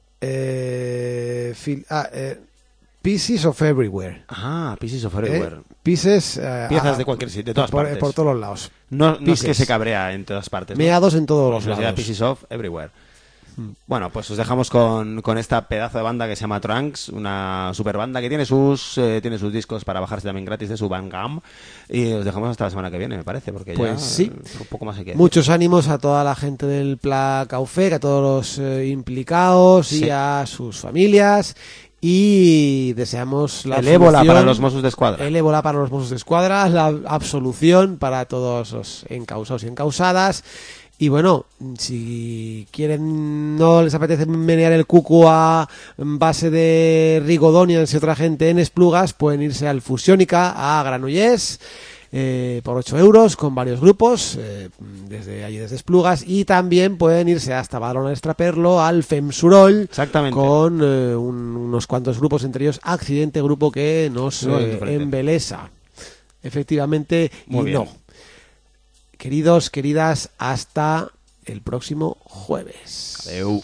S2: Pieces of Everywhere.
S3: Ah, Pieces of Everywhere.
S2: Pieces,
S3: Piezas de cualquier sitio, de todas partes.
S2: Por todos los lados.
S3: No es
S2: Pieces.
S3: que se cabrea en todas partes, ¿no?
S2: Meados en todos los
S3: Pues se llama
S2: lados.
S3: Pieces of Everywhere. Bueno, pues os dejamos con esta pedazo de banda que se llama Trunks, una super banda que tiene sus discos para bajarse también gratis de su Bandcamp. Y os dejamos hasta la semana que viene, me parece, porque
S2: Pues
S3: ya
S2: sí.
S3: un poco más hay que decir.
S2: Muchos ánimos a toda la gente del Placa Ufec, a todos los implicados y
S3: Sí.
S2: a sus familias. Y deseamos la
S3: El ébola
S2: absolución-
S3: para los Mossos de Escuadra.
S2: El ébola para los Mossos de Escuadra, la absolución para todos los encausados y encausadas. Y bueno, si quieren, no les apetece menear el cuco a base de Rigodonians y otra gente en Esplugas, pueden irse al Fusiónica, a Granollers, por 8 euros, con varios grupos, desde allí desde Esplugas, y también pueden irse hasta Badalona Estraperlo, al Femsurol,
S3: Exactamente.
S2: con unos cuantos grupos, entre ellos Accidente, grupo que nos
S3: No, es diferente.
S2: embelesa. Efectivamente,
S3: Muy
S2: y
S3: bien.
S2: no. Queridos, queridas, hasta el próximo jueves.
S3: Adeu.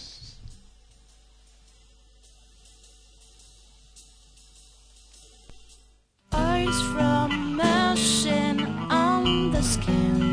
S6: Ice from melting on the skin.